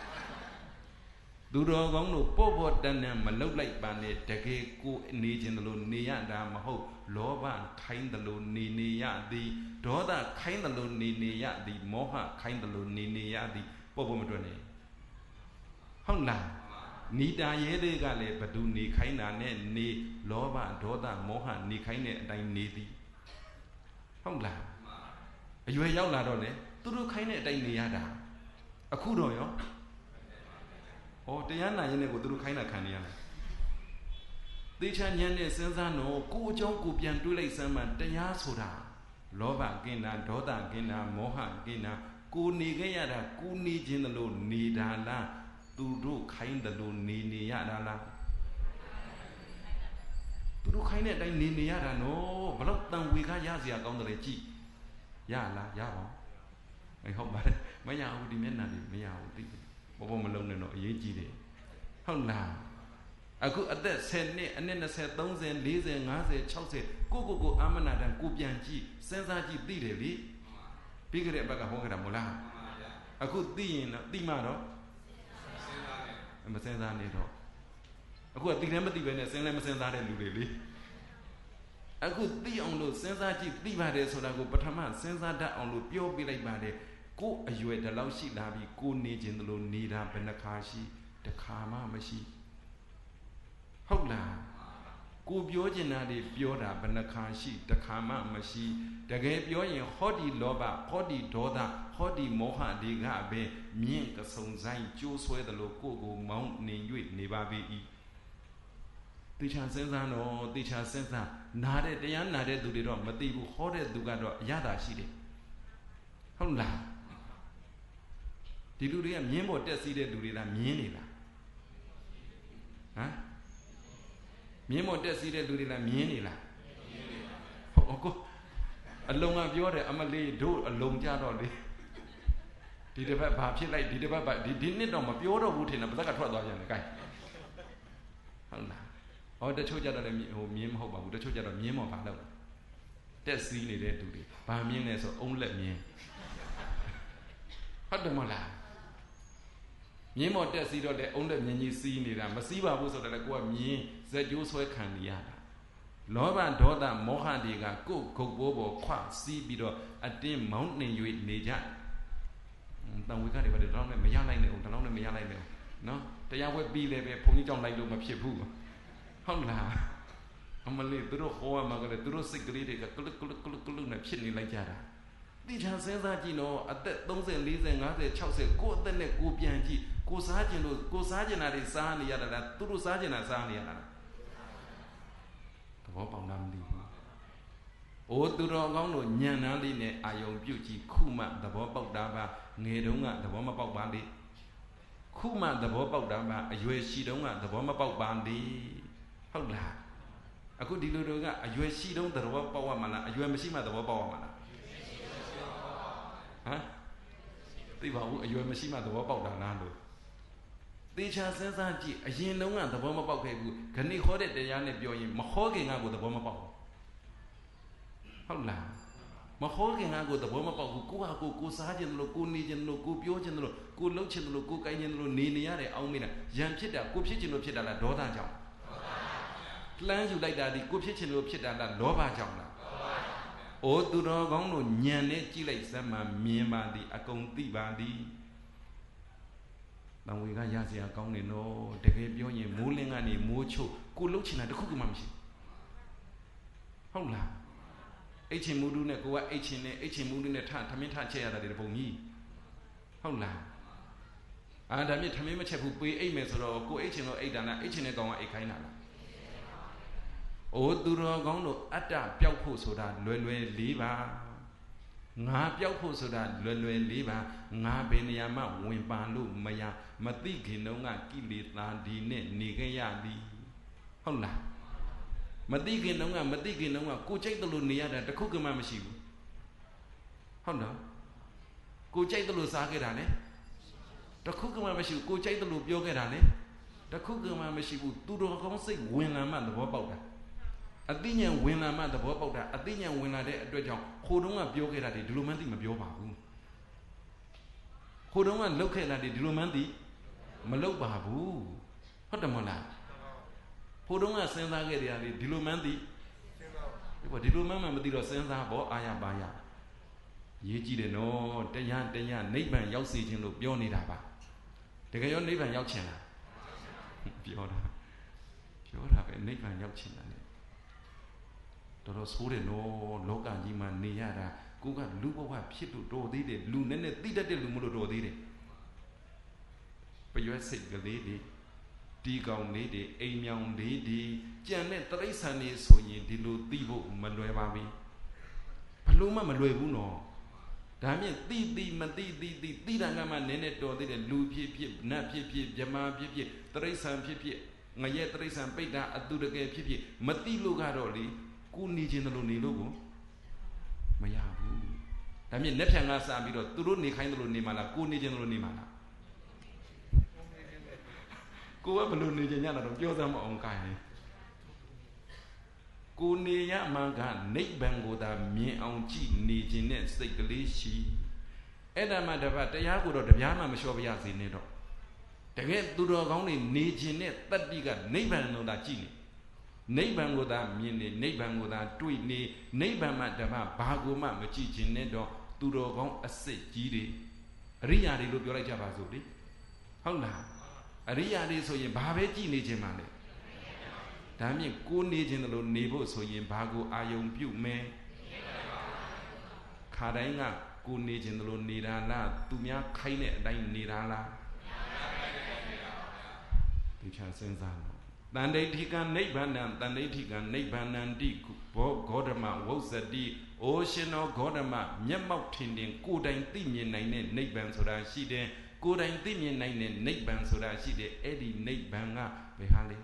သူတော်ကောင်းတို့ပေါ့ပေါ့တန်တန်မလုတ်လိုက်ပါနဲ့တကယ်ကိုနေခြင်းလို့နေရတာမဟုတ်လောဘခိုင်းတယ်လို့နေနေရသည်ဒေါသခိုင်းတယ်လို့နေနေရသည်မောဟခိုင်းတယ်လို့နေနေရသည်ပေါ့ပေါ့မတွက်နဲ့ဟုတ်လားနီတာရဲတွေကလည်းဘသူနေခိုင်းတာနဲ့နေလောဘဒေါသမောဟနေခိုင်းတဲ့အတိုင်းနေသည်ဟုတ်လားအရွယ်ရောက်လာတော့လေသူတို့ခိုင်းတဲ့အတိုင်းနေရတာအခုတော့ရောဟောတရားနာရင်လည်းကိုသူတို့ခိုင်းတာခံနေရလားသေချာဉာဏ်နဲ့စဉ်းစားတော့ကိုအကြောင်းကိုပြန်တွေးလိုက်စမ်းမှတရားဆိုတာလောဘကင်းတာဒေါသကင်းတာမောဟကင်းတာကိုနေခဲ့ရတာကိုနေခြင်းလို့နေတာလားသူတို့ခိုင်းတယ်လို့နေနေရတာလားသူတို့ခိုင်းတဲ့အတိုင်းနေနေရတာနော်ဘလို့တန်ဝေခါရစရာကောင်းတယ်ကြည့်ရလားရပါအဲဟုတ်ပါတယ်မရဘူးဒီမျက်နှာလေးမရဘူးသိဘောဘောမလုံးနဲ့တော့အရေးကြီးတယ်ဟုတ်လားအခုအသက်ဆယ်နှစ်အနှစ်၂၀ ၃၀ ၄၀ ၅၀ ၆၀ကိုကိုကိုအာမနာတန်ကိုပြန်ကြည့်စဉ်းစားကြည့်သိတယ်လေပြီးကြတဲ့အဘက်ကဟောကြတာမဟုတ်လားအခုသိရင်တော့သိမှတော့မစဉ်းစားနေတော့အခုကသိလည်းမသိပဲနဲ့စဉ်းလည်းမစဉ်းစားတဲ့လူတွေလေအခုသိအောင်လို့စဉ်းစားကြည့်သိပါတယ်ဆိုတာကိုပထမစဉ်းစားတတ်အောင်လို့ပြောပြလိုက်ပါတယ်ကိုအရွယ်တလောက်ရှိလာပြီကိုနေခြင်းတလို့နေတာဘယ်နှခါရှိတခါမှမရှိဟုတ်လားကိုပြောချင်တာတွေပြောတာဘယ်နှခါရှိတခါမှမရှိတကယ်ပြောရင်ဟောဒီလောဘဟောဒီဒေါသဟောဒီမောဟတွေကပဲမြင့်ကစုံဆိုင်ကျိုးဆွဲတယ်လို့ကိုကိုမောင်းနေ၍နေပါပြီတိချာစဉ်းစားတော့တိချာစဉ်းစားနာတဲ့တရားနာတဲ့သူတွေတော့မသိဘူးဟောတဲ့သူကတော့အရသာရှိတယ်ဟုတ်လားဒီလူတွေကမြင်းပေါ်တက်စီးတဲ့လူတွေလားမြင်းနေလားဟမ်မြင်းပေါ်တက်စီးတဲ့လူတွေလားမြင်းနေလားဟုတ်ကောအလုံးကပြောတယ်အမလေးတို့အလုံးကြတော့လေဒီတစ်ပတ်ဘာဖြစ်လိုက်ဒီတစ်ပတ်ဒီဒီနှစ်တော့မပြောတော့ဘူးထင်တယ်ပါဇက်ကထွက်သွားပြန်တယ် gain ဟုတ်လားဟောတချို့ကြတော့လည်းဟိုမြင်းမဟုတ်ပါဘူးတချို့ကြတော့မြင်းမော်ဘာလို့တက်စီးနေတဲ့လူတွေဘာမြင်းလဲဆိုအုံးလက်မြင်းဟုတ်တယ်မလားမြင်းမော်တက်စီးတော့လေအုံးလက်မြင်းကြီးစီးနေတာမစီးပါဘူးဆိုတော့လေကိုကမြင်းဇက်ကျိုးဆွဲခံနေရတာလောဘဒေါသမောဟတွေကကိုယ်ဂုတ်ဘိုးပေါ်ခွစီးပြီးတော့အတင်းမောင်းနှင်၍နေကြတန်ဝေကတွေပဲဒီလောက်နဲ့မရလိုက်နဲ့ဦးဒီလောက်နဲ့မရလိုက်နဲ့နော်တရားဝဲပြီးလည်းပဲဘုန်းကြီးကြောင့်လိုက်လို့မဖြစ်ဘူးဟုတ်လားအမလေးသူတို့ဟောမှာကလည်းသူတို့စိတ်ကလေးတွေကကလုကလုကလုကလုနဲ့ဖြစ်နေလိုက်ကြတာတိချာစဉ်းစားကြည့်တော့အသက်၃၀ ၄၀ ၅၀ ၆၀ကိုအသက်နဲ့ကိုပြန်ကြည့်ကိုစားကျင်လို့ကိုစားကျင်တာတွေစားနေရတာလားသူတို့စားကျင်တာစားနေရတာလားသဘောပေါက်လားမသိဘူးအိုသူတော်ကောင်းတို့ညံနာလေးနဲ့အာယုံပြုတ်ကြည့်ခုမှသဘောပေါက်တာပါငယ်တုန်းကသဘောမပေါက်ပါလေခုမှသဘောပေါက်တာပါအရွယ်ရှိတုန်းကသဘောမပေါက်ပါလေဟုတ်လားအခုဒီလိုတို့ကအရွယ်ရှိတုန်းသဘောပေါက်ရမှာလားအရွယ်မရှိမှသဘောပေါက်ရမှာလားဟမ်သိပါဘူးအရွယ်မရှိမှသဘောပေါက်တာလားလို့သေချာစဉ်းစားကြည့်အရင်တုန်းကသဘောမပေါက်ခဲ့ဘူးခဏဟောတဲ့တရားနဲ့ပြောရင်မဟောခင်ကကိုသဘောမပေါက်ဟုတ်လားမဟောခင်ကကိုသဘောမပေါက်ဘူးကိုဟာကိုကိုစားခြင်းလို့ကိုနေခြင်းလို့ကိုပြောခြင်းလို့ကိုလှုပ်ခြင်းလို့ကိုကိုင်းခြင်းလို့နေနေရတဲ့အောင်းမင်းလားရံဖြစ်တာကိုဖြစ်ခြင်းလို့ဖြစ်တာလားဒေါသကြောင့်လှမ်းယူလိုက်တာဒီကိုဖြစ်ခြင်းလို့ဖြစ်တာလားလောဘကြောင့်လားအိုသူတော်ကောင်းတို့ညံနဲ့ကြည့်လိုက်စမ်းမှမြင်ပါသည်အကုန်သိပါသည်တန်ဝေကရစရာကောင်းနေတော့တကယ်ပြောရင်မိုးလင်းကနေမိုးချုပ်ကိုလှုပ်ချင်တာတခုမှမရှိဟုတ်လားအိတ်ချင်မူတူနဲ့ကိုကအိတ်ချင်နဲ့အိတ်ချင်မူတူနဲ့ထထမင်းထချက်ရတာတဲ့ပုံကြီးဟုတ်လားအာဒါမြင့်ထမင်းမချက်ဘူးပေးအိတ်မယ်ဆိုတော့ကိုအိတ်ချင်တော့အိတ်တာလားအိတ်ချင်တဲ့ကောင်ကအိတ်ခိုင်းတာလားအိုသူတော်ကောင်းတို့အတ္တပျောက်ဖို့ဆိုတာလွယ်လွယ်လေးပါငါပျောက်ဖို့ဆိုတာလွယ်လွယ်လေးပါငါဘယ်နေရာမှဝင်ပါလို့မရမသိခင်တုန်းကကိလေသာဒီနဲ့နေခဲ့ရသည်ဟုတ်လားမသိခင်တုန်းကမသိခင်တုန်းကကိုကြိုက်တယ်လို့နေရတာတခုကမှမရှိဘူးဟုတ်နော်ကိုကြိုက်တယ်လို့စားခဲ့တာလေတခုကမှမရှိဘူးကိုကြိုက်တယ်လို့ပြောခဲ့တာလေတခုကမှမရှိဘူးသူတော်ကောင်းစိတ်ဝင်လာမှသဘောပေါက်တာအသိဉာဏ်ဝင်လာမှသဘောပေါက်တာအသိဉာဏ်ဝင်လာတဲ့အတွက်ကြောင့်ဟိုတုန်းကပြောခဲ့တာဒီလိုမှန်းသိမပြောပါဘူးဟိုတုန်းကလှုပ်ခဲ့တာဒီလိုမှန်းသိမလှုပ်ပါဘူးဟုတ်တယ်မဟုတ်လားဟိုတုန်းကစဉ်းစားခဲ့တယ်ဒီလိုမှန်းသိဒီလိုမှန်းမှမသိတော့စဉ်းစားဖို့အာရပါရရေးကြည့်တယ်နော်တရားတရားနိဗ္ဗာန်ရောက်စေခြင်းလို့ပြောနေတာပါတကယ်ရောနိဗ္ဗာန်ရောက်ချင်လားပြောတာပြောတာပဲနိဗ္ဗာန်ရောက်ချင်တာလေတော်တော်ဆိုးတယ်နော်လောကကြီးမှာနေရတာကိုကလူဘဝဖြစ်လို့တော်သေးတယ်လူနဲ့နဲ့သိတတ်တဲ့လူမလို့တော်သေးတယ်ပရွက်စိတ်ကလေးတွေဒီကောင်လေးတွေအိမ်မြောင်လေးတွေကြံတဲ့တရိษံနေဆိုရင်ဒီလိုသိဖို့မလွယ်ပါဘူးဘလို့မှမလွယ်ဘူးနော်ဒါမြင့်သိသိမသိသိသိသိတာကမှနည်းနည်းတော်သေးတယ်လူဖြစ်ဖြစ်နတ်ဖြစ်ဖြစ်မြမာဖြစ်ဖြစ်တရိษံဖြစ်ဖြစ်ငရဲတရိษံပိတ်တာအတူတကယ်ဖြစ်ဖြစ်မသိလို့ကတော့လေကိုနေခြင်းလို့နေလို့ကိုမရဘူးဒါမြင့်လက်ဖြံကစပြီးတော့သူတို့နေခိုင်းတယ်လို့နေမှာလားကိုနေခြင်းလို့နေမှာလားကိုကဘလို့နေခြင်းညတာတော့ပြောစမ်းမအောင်ကိုင်းကိုနေရမှကနိဗ္ဗာန်ကိုသာမြင်အောင်ကြည့်နေခြင်းနဲ့စိတ်ကလေးရှိအဲ့ဒါမှတပတ်တရားကိုတော့တရားမှမလျှော့ပြရစေနဲ့တော့တကယ်သူတော်ကောင်းတွေနေခြင်းနဲ့တတ္တိကနိဗ္ဗာန်လို့သာကြည့်နေနိဗ္ဗာန်ကိုသာမြင်နေနိဗ္ဗာန်ကိုသာတွေ့နေနိဗ္ဗာန်မှတပတ်ဘာကိုမှမကြည့်ခြင်းနဲ့တော့သူတော်ကောင်းအစစ်ကြီးတွေအရိယာတွေလို့ပြောလိုက်ကြပါစို့လေဟုတ်လားအရိယာတွေဆိုရင်ဘာပဲကြည်နေခြင်းမှလဲဒါမြင့်ကိုနေခြင်းလို့နေဖို့ဆိုရင်ဘာကိုအာယုံပြုမယ်ခါတိုင်းကကိုနေခြင်းလို့နေတာလားသူများခိုင်းတဲ့အတိုင်းနေတာလားဒီချမ်းစဉ်းစားတော့တန်ဋိဋ္ဌိကနိဗ္ဗာန်တန်ဋိဋ္ဌိကနိဗ္ဗာန်တိဘောဂေါတမဝုဇ္ဇတိအိုရှင်တော်ဂေါတမမျက်မှောက်ထင်ထင်ကိုယ်တိုင်သိမြင်နိုင်တဲ့နိဗ္ဗာန်ဆိုတာရှိတယ်ကိုယ်တိုင်သိမြင်နိုင်တဲ့နိဗ္ဗာန်ဆိုတာရှိတယ်အဲ့ဒီနိဗ္ဗာန်ကဘယ်ဟာလဲ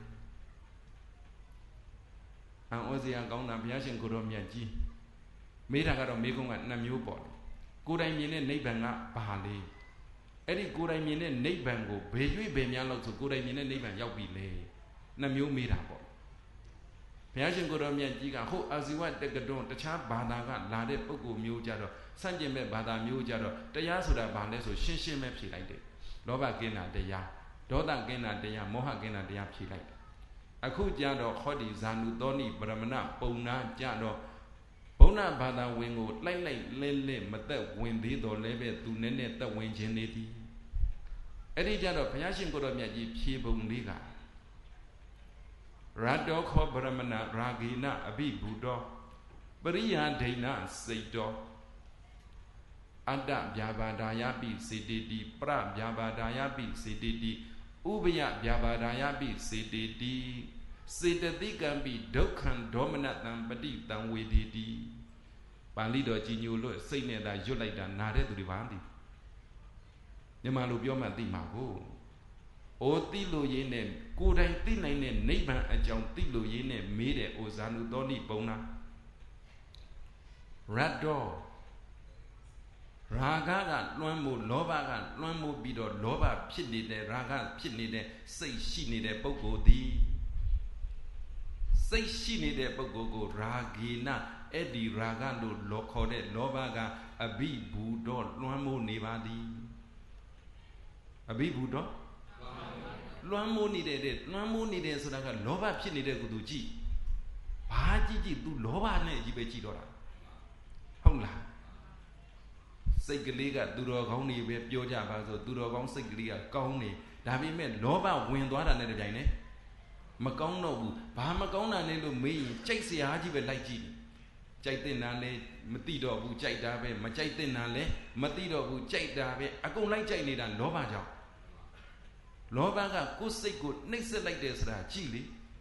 အံဩဇေယကောင်းတာဘုရားရှင်ကိုရောမြတ်ကြီးမေးတာကတော့မေးခွန်းကနှစ်မျိုးပေါ့လေကိုယ်တိုင်မြင်တဲ့နိဗ္ဗာန်ကဘာလဲအဲ့ဒီကိုယ်တိုင်မြင်တဲ့နိဗ္ဗာန်ကိုဘယ်၍ဘယ်များလို့ဆိုကိုယ်တိုင်မြင်တဲ့နိဗ္ဗာန်ရောက်ပြီလေနှစ်မျိုးမေးတာပေါ့ဘုရားရှင်ကိုရောမြတ်ကြီးကဟုတ်အာဇီဝတက္ကတွန်းတခြားဘာသာကလာတဲ့ပုဂ္ဂိုလ်မျိုးကြတော့စန့်ကျင်မဲ့ဘာသာမျိုးကြတော့တရားဆိုတာဘာလဲဆိုရှင်းရှင်းပဲဖြေလိုက်တယ်လောဘကင်းတာတရားဒေါသကင်းတာတရားမောဟကင်းတာတရားဖြေလိုက်တယ်အခုကြတော့ဟောဒီဇာနုသောနိပရမဏပုံနာကြတော့ဘုံနာဘာသာဝင်ကိုလိုက်လိုက်လဲလဲမသက်ဝင်သေးတော်လဲပဲသူနဲ့နဲ့သက်ဝင်ခြင်းနေသည်အဲ့ဒီကြတော့ဘုရားရှင်ကိုရောမြတ်ကြီးဖြေပုံလေးကရတောခောပရမဏရာဂိနအဘိဘူတောပရိယာဒိဏစိတ်တောအတ္တဗျာပါဒာယပိစေတေတိပရဗျာပါဒာယပိစေတေတိဥပယဗျာပါဒာယပိစေတေတိစေတသိကံပိဒုက္ခံဒေါမနတံပฏิတံဝေဒေတိပါဠိတော်ကြီးညိုလို့စိတ်နဲ့သာရွတ်လိုက်တာနာတဲ့သူတွေပါသည်မြန်မာလိုပြောမှသိမှာကိုအိုသိလို့ရင်းနဲ့ကိုယ်တိုင်သိနိုင်တဲ့နိဗ္ဗာန်အကြောင်းသိလို့ရင်းနဲ့မေးတဲ့အိုဇာနုသောနိပုံနာရတ်တော်ရာဂကလွှမ်းမိုးလောဘကလွှမ်းမိုးပြီးတော့လောဘဖြစ်နေတဲ့ရာဂဖြစ်နေတဲ့စိတ်ရှိနေတဲ့ပုဂ္ဂိုလ်သည်စိတ်ရှိနေတဲ့ပုဂ္ဂိုလ်ကိုရာဂေနအဲ့ဒီရာဂလို့လောခေါ်တဲ့လောဘကအဘိဘူတော်လွှမ်းမိုးနေပါသည်အဘိဘူတော်လွှမ်းမိုးနေတဲ့လွှမ်းမိုးနေတဲ့ဆိုတာကလောဘဖြစ်နေတဲ့ကုသူကြည့်ဘာကြည့်ကြည့် तू လောဘနဲ့ကြီးပဲကြည့်တော့တာဟုတ်လားစိတ်ကလေးကသူတော်ကောင်းတွေပဲပြောကြပါဆိုသူတော်ကောင်းစိတ်ကလေးကကောင်းနေဒါပေမဲ့လောဘဝင်သွားတာနဲ့တပြိုင်နက်မကောင်းတော့ဘူးဘာမကောင်းတာလဲလို့မေးရင်ကြိုက်စရာကြီးပဲလိုက်ကြည့်ကြိုက်တဲ့နာလဲမသိတော့ဘူးကြိုက်တာပဲမကြိုက်တဲ့နာလဲမသိတော့ဘူးကြိုက်တာပဲအကုန်လိုက်ကြိုက်နေတာလောဘကြောင့်လောဘကကိုယ်စိတ်ကိုနှိပ်စက်လိုက်တယ်ဆိုတာကြည့်လေ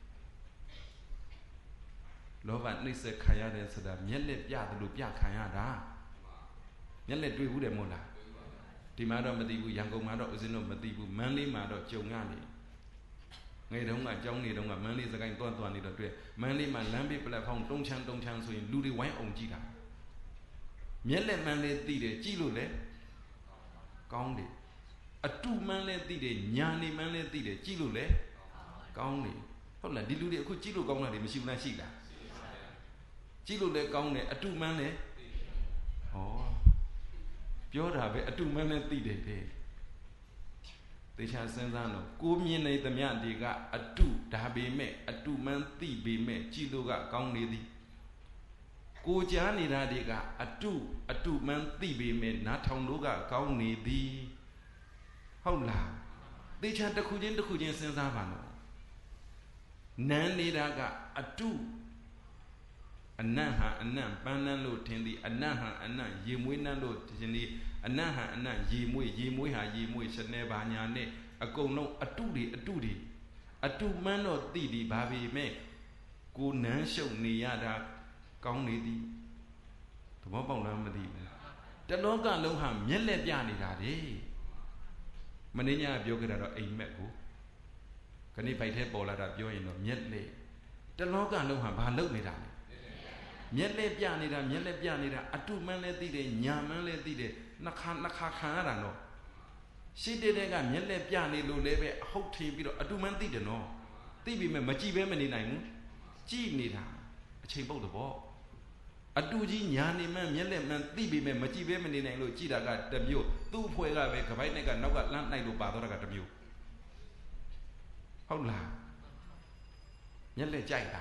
လောဘနှိပ်စက်ခံရတယ်ဆိုတာမျက်လက်ပြတယ်လို့ပြခံရတာမျက်လက်တွေ့ဘူးတယ်မို့လားဒီမှာတော့မသိဘူးရန်ကုန်မှာတော့ဦးဇင်းတို့မသိဘူးမန္တလေးမှာတော့ကြုံရနေငယ်တုန်းကအကြောင်းနေတုန်းကမန္တလေးစကိုင်းတွန်းတွန်းနေတော့တွေ့မန္တလေးမှာလမ်းဘေးပလက်ဖောင်းတုံးချမ်းတုံးချမ်းဆိုရင်လူတွေဝိုင်းအောင်ကြည့်တာမျက်လက်မှန်လေးသိတယ်ကြည့်လို့လေကောင်းတယ်အတုမှန်းလဲသိတယ်ညာနေမှန်းလဲသိတယ်ကြည့်လို့လေကောင်းတယ်ဟုတ်လားဒီလူတွေအခုကြည့်လို့ကောင်းတာတွေမရှိဘူးလားရှိလားကြည့်လို့လဲကောင်းတယ်အတုမှန်းလဲဟောပြောတာပဲအတုမှန်းလဲသိတယ်တဲ့သေချာစဉ်းစားတော့ကိုမြင်နေသမျှတွေကအတုဒါပေမဲ့အတုမှန်းသိပေမဲ့ကြည့်လို့ကကောင်းနေသည်ကိုကြားနေတာတွေကအတုအတုမှန်းသိပေမဲ့နားထောင်လို့ကကောင်းနေသည်ဟုတ်လားသေချာတစ်ခုချင်းတစ်ခုချင်းစဉ်းစားပါတော့နန်းနေတာကအတုအနတ်ဟာအနတ်ပန်းနှံလို့ထင်သည်အနတ်ဟာအနတ်ရေမွေးနှံလို့ထင်သည်အနတ်ဟာအနတ်ရေမွေးရေမွေးဟာရေမွေးစနေပါညာနဲ့အကုန်လုံးအတုတွေအတုတွေအတုမှန်းတော့သိသည်ဘာပေမဲ့ကိုနန်းရှုပ်နေရတာကောင်းနေသည်သဘောပေါက်လားမသိဘူးတလောကလုံးဟာမျက်လက်ပြနေတာလေမင်းညာပြောကြတာတော့အိမ်မက်ကိုခဏိဖိုက်ထဲပေါ်လာတာပြောရင်တော့မျက်လက်တလောကလုံးဟာဘာလုပ်နေတာလဲမျက်လက်ပြနေတာမျက်လက်ပြနေတာအတုမှန်းလဲသိတယ်ညာမှန်းလဲသိတယ်နှခါနှခါခံရတာနော်ရှိတဲ့တဲ့ကမျက်လက်ပြနေလို့လည်းပဲအဟုတ်ထင်ပြီးတော့အတုမှန်းသိတယ်နော်သိပြီမဲ့မကြည့်ပဲမနေနိုင်ဘူးကြည့်နေတာအချိန်ပုတ်တော့အတူကြီးညာနေမှမျက်လက်မှန်သိပြီမဲ့မကြည့်ပဲမနေနိုင်လို့ကြည့်တာကတမျိုးသူ့အဖွဲကပဲကပိုက်နဲ့ကနောက်ကလမ်းနိုင်လို့ပါတော့တာကတမျိုးဟုတ်လားမျက်လက်ကြိုက်တာ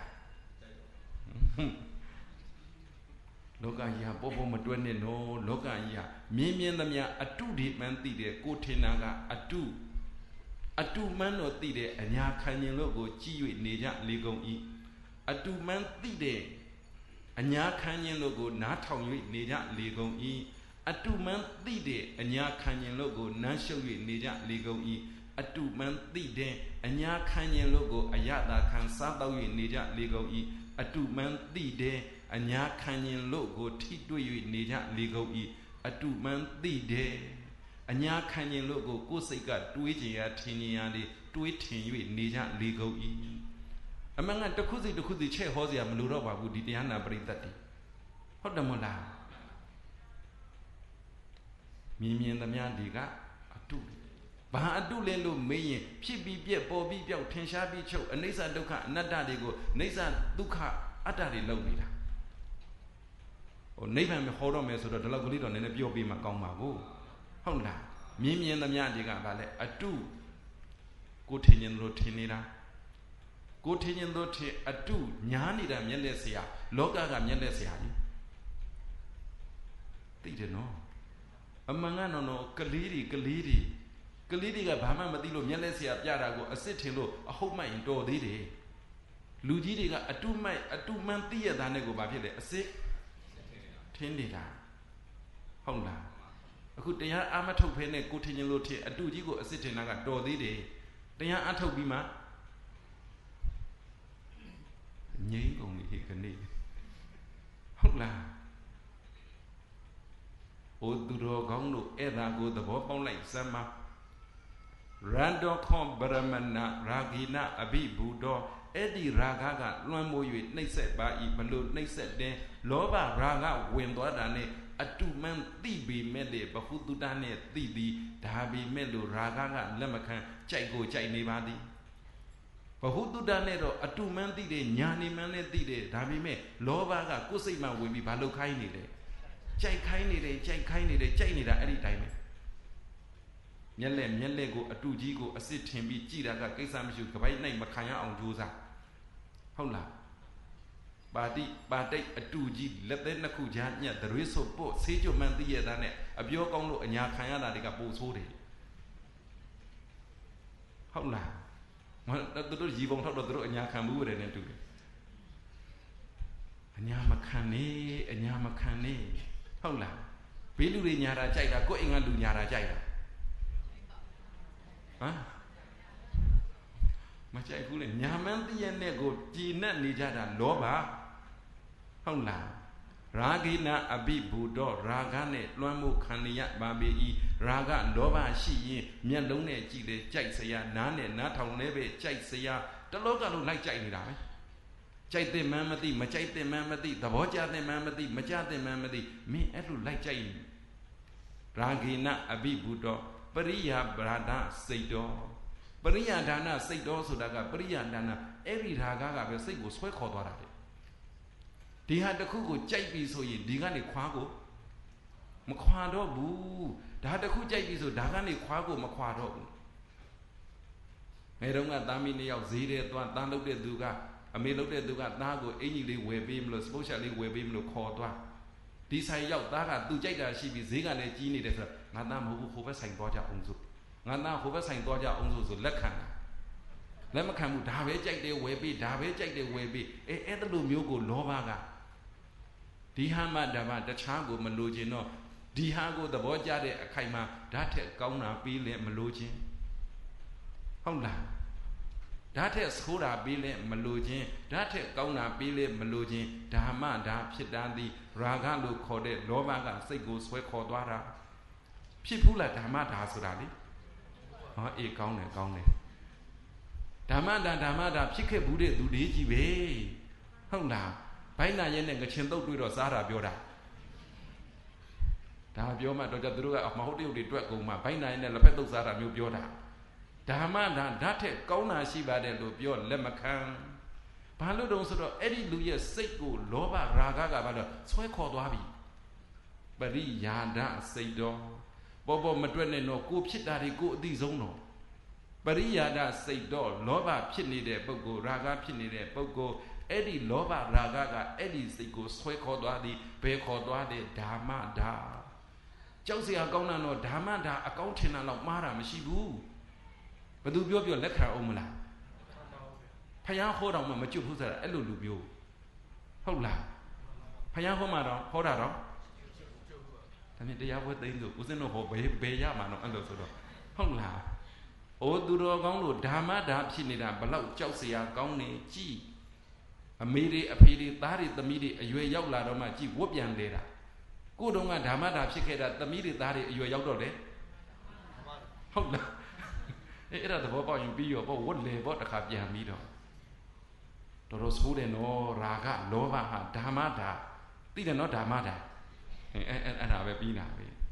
လောကကြီးဟာပေါ်ပေါ်မတွဲနဲ့နော်လောကကြီးဟာမြင်းမြင်းသမျှအတုဒီမှန်းသိတယ်ကိုထင်တာကအတုအတုမှန်းတော့သိတယ်အညာခံရင်လို့ကိုကြည့်၍နေကြလေကုန်ဤအတုမှန်းသိတယ်အညာခံရင်လို့ကိုနားထောင်၍နေကြလေကုန်ဤအတုမှန်းသိတယ်အညာခံရင်လို့ကိုနားရှုပ်၍နေကြလေကုန်ဤအတုမှန်းသိတယ်အညာခံရင်လို့ကိုအယတာခံစားတော့၍နေကြလေကုန်ဤအတုမှန်းသိတယ်အညာခံရင်လို့ကိုထိတွေ့၍နေကြလေကုန်ဤအတုမှန်းသိတယ်အညာခံရင်လို့ကိုကိုယ်စိတ်ကတွေးကြရထင်ကြရလေတွေးထင်၍နေကြလေကုန်ဤအမှန်ကတခုစီတခုစီချက်ဟောစရာမလိုတော့ပါဘူးဒီတရားနာပရိသတ်တွေဟုတ်တယ်မဟုတ်လားမြင်မြင်သမျှတွေကအတုဘာအတုလဲလို့မေးရင်ဖြစ်ပြီးပြက်ပေါ်ပြီးပြောက်ထင်ရှားပြီးချုပ်အနိစ္စဒုက္ခအနတ္တတွေကိုနိစ္စဒုက္ခအတ္တတွေလောက်နေတာဟိုနိဗ္ဗာန်ဟောတော့မယ်ဆိုတော့ဒီလောက်ကလေးတော့နည်းနည်းပြောပြီးမှကောင်းပါဘူးဟုတ်လားမြင်မြင်သမျှတွေကဗာလဲအတုကိုထင်ရင်လို့ထင်နေတာကိုထင်ရင်တို့ထင်အတုညားနေတာမျက်လက်ဆရာလောကကမျက်လက်ဆရာကြီးသိတယ်နော်အမှန်ကတော့နော်ကလေးတွေကလေးတွေကလေးတွေကဘာမှမသိလို့မျက်လက်ဆရာပြတာကိုအစ်စ်ထင်လို့အဟုတ်မှတ်ရင်တော်သေးတယ်လူကြီးတွေကအတုမိုက်အတုမှန်သိရတာနဲ့ကိုဘာဖြစ်လဲအစ်စ်ထင်နေတာဟုတ်လားအခုတရားအာမထုတ်ဖဲနဲ့ကိုထင်ရင်လို့ထင်အတုကြီးကိုအစ်စ်ထင်တာကတော်သေးတယ်တရားအထုတ်ပြီးမှငြိမ်းကုန်ပြီခဏဟုတ်လား Oduro Gonglu Erago the Bopon like Sama Rando Com Baramana Ragina Abi Budo Eddie Ragaga Lambo you Nayset by Ibalu Nayset de Loba Raga Wendodane a two man Tibi Mede Bafutu Dane Tibi Dabi Melu Ragaga Lemakan Chaiko Chainibadi Bafutu Danero a two man Tide Nyani Mane Tide Dabi Me Lobaga Kusima will be Balukaini. Chai kindly day, chai kindly day, chai need any time. Yelem, Yelego, a two jigo, a sit him be Chiraga, Kisam Shuka, by name Makaya on Juza. Hola. Badi, Badi, a two G, let them Nakuja, yet the risk of both, say your man the year than it, a Biogongo and Yakayana, they got both holding. Hola. One of the Jibon talk of the road and Yakamu and into it. Anyamakane, Anyamakane. Hola. Bilu Nyara Jaira, going on to Nyara Jaira. Huh? Machai Gulin, Yamanti and Nego, Gina Nijada, Loba. Hola. Ragina Abibudo, Ragane, Luamu Kaniat Babi, Raga, Loba, Shi, Mialone, Gide, Jaisaya, Nane, Natal Neve, Jaisaya, the local like Jaina. Chaite Mamadi, Machaite Mamadi, the Vojate Mamadi, Machate Mamadi, me every like Jain. Ragina Abibudo, Paria Brada Seido, Paria Dana Seido Sudaga, Paria Dana, every Raga will say was quite hot. They had the Kuku Jaipi so ye, Digani Quago Maquado boo, the had the Ku Jaipi so Dagani Quago Maquado. I don't got Damini of Zide, Dando de Duga. A may look at the Nago, any day where beam, socially where beam no cordwa. This I yell Daga, do Jaga, she be Ziga and Genie, Madame who over Saint Doja Unzu. Nana over Saint Doja Unzu, Lekana. Lemakan would have a jack de webby, Dave jack de webby, a Edalu Mugo Lovaga. Dihama Dava, the Chango Malogino, Dihago, the Bojade, a Kaima, that Gauna, Billy, Malogin. Hola. That is Hura Billy Malogin, that is Gauna Billy Malogin, Dama da Pidandi, Ragalu Code, Lovaga, Sego Swecodara. People at Damada Surali. Oh, a gaune, gaune. Damada, Damada, Pike Bude, do the Jive. Hola, Paina Yen and Chendo do Rosara Bioda. Dabioma Dodadruga of Mahodi, the Dragoma, Paina and the Lapedo Zara Mubioda. Damada, Date, Gauna Shiba de Lubio, Lemacan. Palo don't sort of Eddie Luya Seko, Loba, Raga, Swecodwabi. Bari Yada, Seido. Bobo Madrene no go pitari go di zono. Bari Yada Seido, Loba Pitney de Bogo, Raga Pitney de Bogo, Eddie Loba Raga, Eddie Seko, Swecodwadi, Becodwadi, Damada. Josie Agona no Damada, accounting of Mara Mashibu. But do you have your letter, Omula? Paya hold on, Machu Husa, Elubio. Hola. Paya Homara, hold on. I mean, they are what they do. Was no hope, Bayama, under the Hola. O Duro Gongo, Dama, Dapsinida, Balau, Chelsea, Goni, G. A midi, a pity, that is the midi, a you yola, my G, Whopian later. Good on a Dama, Dapsicada, the midi, that is your yellow. Hola. Era the Boba in Bio, but what lay what a cap yamido. Toros Hude no Raga, Lova, Damada, didn't know Damada. And I have been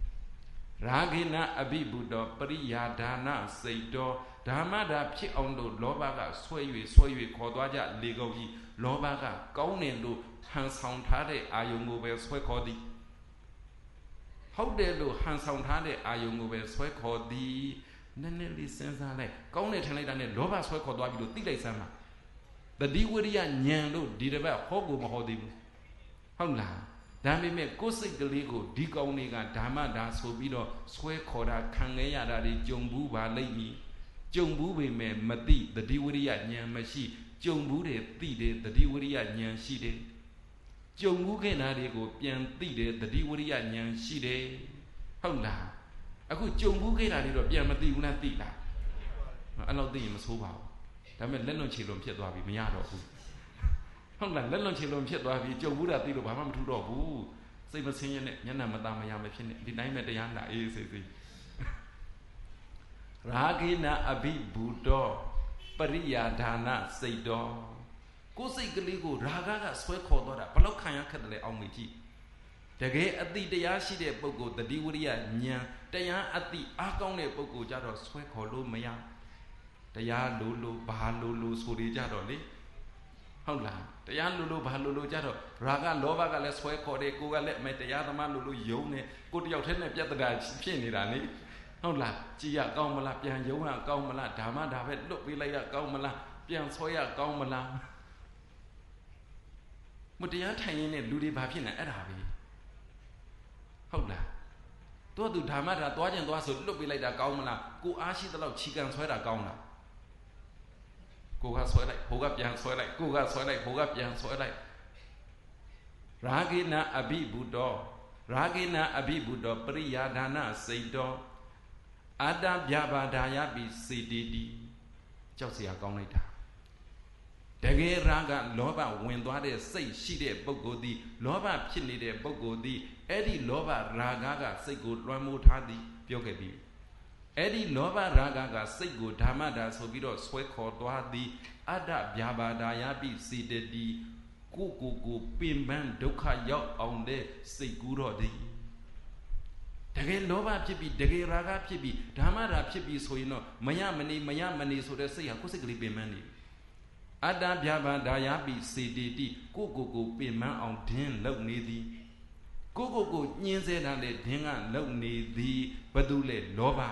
Ragina Abibudo, Paria Dana, Seido, Damada, Chiondo, Lobaga, Sway, Sway, Cordoja, Legogi, Lobaga, Gonendo, Hans Sound Tade, Ayungo, Swecodi. How dare do Hans Sound Tade, Ayungo, Swecodi? Nanelli sends a leg. Gonet and a Loba Swecodwa, you think sama. The Diwaria Nyando did about Hogo Mahodibu. Hola. Dami me Gosi Galigo, Digoniga, Dama da Sobido, Swecoda, Kangaya, Jumbu, Lady, Jumbu, me, Mati, the Diwaria Nyan Mashi, Jumbu, Tide, the Diwaria Nyan Shide. Jumbu Genadigo, Pian Tide, the Diwaria Nyan Shide. Hola. I could Jumbu Genadigo, Pian Mati, Unatida. I know the Masuba. Dame Lennon Chilum Pietwabi, Miado. Let lunch alone, Chet, Joe would have been Obama to Robu. စိတ်မဆင်းရဲနဲ့မျက်နှာမသားမရမဖြစ်နဲ့ဒီတိုင်းပဲတရားနာအေးစေစေရာဂိနာအဘိဘူတောပရိယာဒါနစိတ်တော်ကိုယ်စိတ်ကလေးကိုရာဂကဆွဲခေါ်တော့တာဘလောက်ခံရခက်တယ်လဲအောင်မေကြည့်တကယ်အတိတရားရှိတဲ့ပုဂ္ဂိုလ်တတိဝရိယဉာဏ်တရားအတိအားကောင်းတဲ့ပုဂ္ဂိုလ်ကြတော့ဆွဲခေါ်လို့မရတရားလိုလိုဘာလိုလိုဆိုတွေကြတော့လေဟုတ်လားတရားလိုလိုဘာလိုလိုကြတော့ရာဂလောဘကလည်းဆွဲခေါ်တယ်ကိုယ်ကလည်းအမေတရားသမားလိုလိုယုံနေကိုတယောက်တည်းနဲ့ပြဿနာဖြစ်နေတာလေဟုတ်လားကြည်ရကောင်းမလားပြန်ယုံရကောင်းမလားဓမ္မဒါပဲလွတ်ပေးလိုက်ရကောင်းမလားပြန်ဆွဲရကောင်းမလားမတရားထိုင်ရင်းနဲ့လူတွေဘာဖြစ်နေအဲ့ဒါပဲဟုတ်လားတို့သူဓမ္မဒါသွားကျင်သွားဆိုလွတ်ပေးလိုက်တာကောင်းမလားကိုအားရှိသလောက်ခြိကန်ဆွဲတာကောင်းလားကိုကဆွဲလိုက်ဟိုကပြန်ဆွဲလိုက်ကိုကဆွဲလိုက်ဟိုကပြန်ဆွဲလိုက်ရာဂိနာအဘိဘူတောရာဂိနာအဘိဘူတောပရိယာဒါနစိတ်တော်အတ္တဗျာပါဒာယပိစေတီတိကြောက်စရာကောင်းလိုက်တာတကယ်ရာဂလောဘဝင်သွားတဲ့စိတ်ရှိတဲ့ပုဂ္ဂိုလ်သည်လောဘဖြစ်နေတဲ့ပုဂ္ဂိုလ်သည်အဲ့ဒီလောဘရာဂကစိတ်ကိုလွှမ်းမိုးထားသည်ပြောခဲ့ပြီအဲ့ဒီလောဘရာဂကစိတ်ကိုဓမ္မတာဆိုပြီးတော့ဆွဲခေါ်သွားသည်အတ္တဗျာပါဒာယပိစေတတိကိုကိုကိုပင်ပန်းဒုက္ခရောက်အောင်တဲ့စိတ်ကူးတော့သည်တကယ်လောဘဖြစ်ပြီးတကယ်ရာဂဖြစ်ပြီးဓမ္မတာဖြစ်ပြီးဆိုရင်တော့မရမနေမရမနေဆိုတဲ့စိတ်ဟာကိုယ်စိတ်ကလေးပင်ပန်းနေအတ္တဗျာပါဒာယပိစေတတိကိုကိုကိုပင်ပန်းအောင်ဒင်းလုံနေသည်ကိုကိုကိုညှင်းဆဲတာလေဒင်းကလုံနေသည်ဘသူလဲလောဘ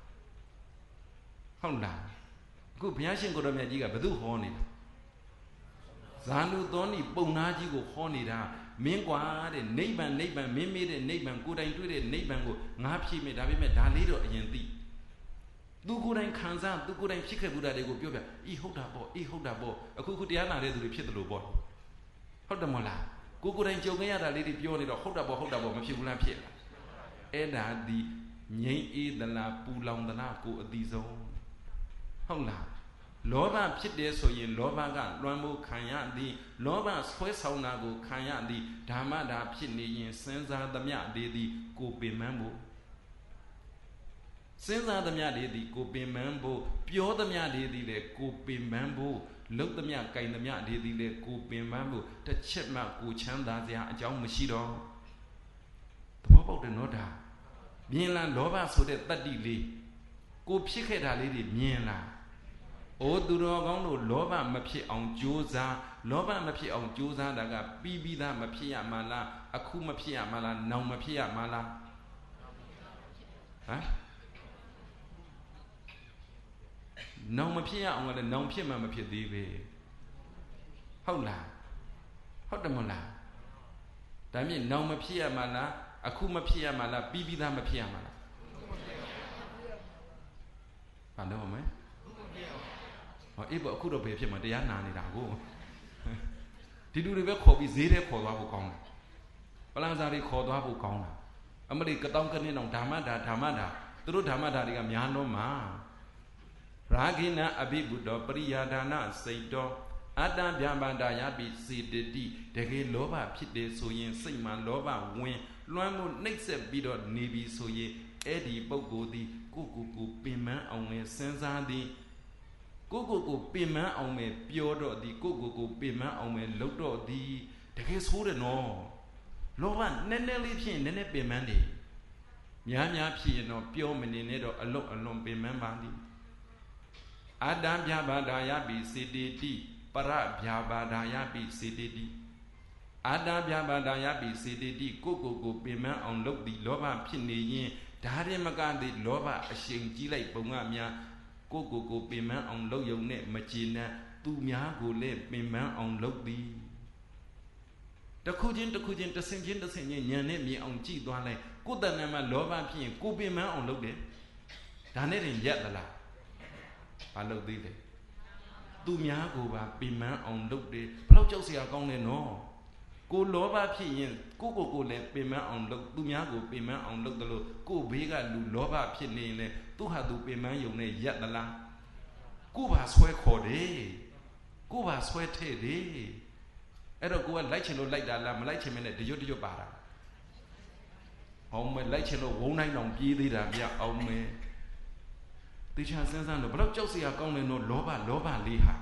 ဟုတ်လားအခုဘုရားရှင်ကိုတော်မြတ်ကြီးကဘသူဟောနေတာဇာနုသောဏိပုံနာကြီးကိုဟောနေတာမင်းကွာတဲ့နိဗ္ဗာန်နိဗ္ဗာန်မင်းမေးတဲ့နိဗ္ဗာန်ကိုယ်တိုင်တွေ့တဲ့နိဗ္ဗာန်ကိုငါဖြည့်မယ်ဒါပေမဲ့ဒါလေးတော့အရင်သိသူကိုယ်တိုင်ခံစားသူကိုယ်တိုင်ဖြစ်ခဲ့ဘူးတာတွေကိုပြောပြဤဟုတ်တာပေါ့ဤဟုတ်တာပေါ့အခုခုတရားနာတဲ့သူတွေဖြစ်တယ်လို့ပေါ့ဟုတ်တယ်မဟုတ်လားကိုယ်ကိုယ်တိုင်ကြုံခဲ့ရတာလေးတွေပြောနေတော့ဟုတ်တာပေါ့ဟုတ်တာပေါ့မဖြစ်ဘူးလားဖြစ်လားအဲ့ဒါဒီငြိမ့်အေးသလားပူလောင်သလားကိုအတိဆုံးဟုတ်လားလောဘဖြစ်တယ်ဆိုရင်လောဘကလွှမ်းမိုးခံရသည်လောဘဆွဲဆောင်တာကိုခံရသည်ဓမ္မတာဖြစ်နေရင်စဉ်းစားသမျှလေးသည်ကိုပင်ပန်းဖို့စဉ်းစားသမျှလေးသည်ကိုပင်ပန်းဖို့ပြောသမျှလေးသည်လည်းကိုပင်ပန်းဖို့လှုပ်သမျှကြိုင်သမျှလေးသည်လည်းကိုပင်ပန်းဖို့တစ်ချက်မှကိုချမ်းသာစရာအကြောင်းမရှိတော့သဘောပေါက်တယ်နော်ဒါမြင်လားလောဘဆိုတဲ့တတ္တိလေးကိုဖြစ်ခဲ့တာလေးတွေမြင်လားအိုသူတော်ကောင်းတို့လောဘမဖြစ်အောင်ကြိုးစားလောဘမဖြစ်အောင်ကြိုးစားတာကပြီးပြီးသားမဖြစ်ရမှာလားအခုမဖြစ်ရမှာလားနောင်မဖြစ်ရမှာလားဟမ်နောင်မဖြစ်ရအောင်လည်းနောင်ဖြစ်မှမဖြစ်သေးပဲဟုတ်လားဟုတ်တယ်မလားဒါမြင့်နောင်မဖြစ်ရမှာလားအခုမဖြစ်ရမှာလားပြီးပြီးသားမဖြစ်ရမှာလားဘာလို့မလဲဟောအေးပေါ့အခုတော့ဘယ်ဖြစ်မှာတရားနာနေတာကိုဒီလူတွေပဲခေါ်ပြီးဈေးထဲခေါ်သွားဖို့ကောင်းတယ်ပလန်စာတွေခေါ်သွားဖို့ကောင်းတာအမရိကတောင်းကနေတော့ဓမ္မတာဓမ္မတာသူတို့ဓမ္မတာတွေကများတော့မှာရာဂိနာအဘိဗုဒ္ဓပရိယာဒါနစိတ်တော်အတ္တဗျာပါဒာယပိစေတတိတကယ်လောဘဖြစ်တယ်ဆိုရင်စိတ်မှာလောဘဝင်လွှမ်းမှုနှိပ်စက်ပြီးတော့နေပြီဆိုရင်အဲ့ဒီပုဂ္ဂိုလ်သည်ကိုကိုကိုပင်ပန်းအောင်လဲစဉ်းစားသည်ကိုကိုကိုပင်မအောင်မယ်ပြောတော့သည်ကိုကိုကိုပင်မအောင်မယ်လှုပ်တော့သည်တကယ်ဆိုးတယ်နော်လောဘနည်းနည်းလေးဖြစ်ရင်နည်းနည်းပင်မနေများများဖြစ်ရင်တော့ပြောမနေနဲ့တော့အလွတ်အလွန်ပင်မပါသည်အတ္တဗျာပါဒာယပိစေတေတိပရဗျာပါဒာယပိစေတေတိအတ္တဗျာပါဒာယပိစေတေတိကိုကိုကိုပင်မအောင်လှုပ်သည်လောဘဖြစ်နေရင်ဒါရင်မကသည်လောဘအရှိန်ကြီးလိုက်ပုံကများကိုကိုကိုပင်မအောင်လှုပ်ယုံနဲ့မကျေနပ်သူများကိုလည်းပင်မအောင်လှုပ်သည်တခုချင်းတခုချင်းတဆင်ချင်းတဆင်ချင်းညံနဲ့မြင်အောင်ကြည့်သွားလိုက်ကိုယ်တဏ္ဍာမှာလောဘဖြစ်ရင်ကိုပင်မအောင်လှုပ်တယ်ဒါနဲ့တင်ရက်သလားဘာလှုပ်သေးလဲသူများကိုပါပင်မအောင်လှုပ်တယ်ဘလောက်ကြောက်စရာကောင်းလဲနော်ကိုလောဘဖြစ်ရင်ကိုကိုကိုလည်းပင်မအောင်လှုပ်သူများကိုပင်မအောင်လှုပ်တယ်လို့ကိုဘေးကလူလောဘဖြစ်နေရင်လည်းသူဟာသူပင်မယုံနဲ့ရက်သလားကိုပါဆွဲခေါ်တယ်ကိုပါဆွဲထည့်တယ်အဲ့တော့ကိုကလိုက်ချင်လို့လိုက်တာလားမလိုက်ချင်မနဲ့တရွတ်တရွတ်ပါတာအောင်မဲလိုက်ချင်လို့ဝုန်းတိုင်းတောင်ပြေးသေးတာဗျအောင်မဲတေချာစဉ်းစားတော့ဘလို့ကြောက်စရာကောင်းတယ်တော့လောဘလောဘလေးဟာ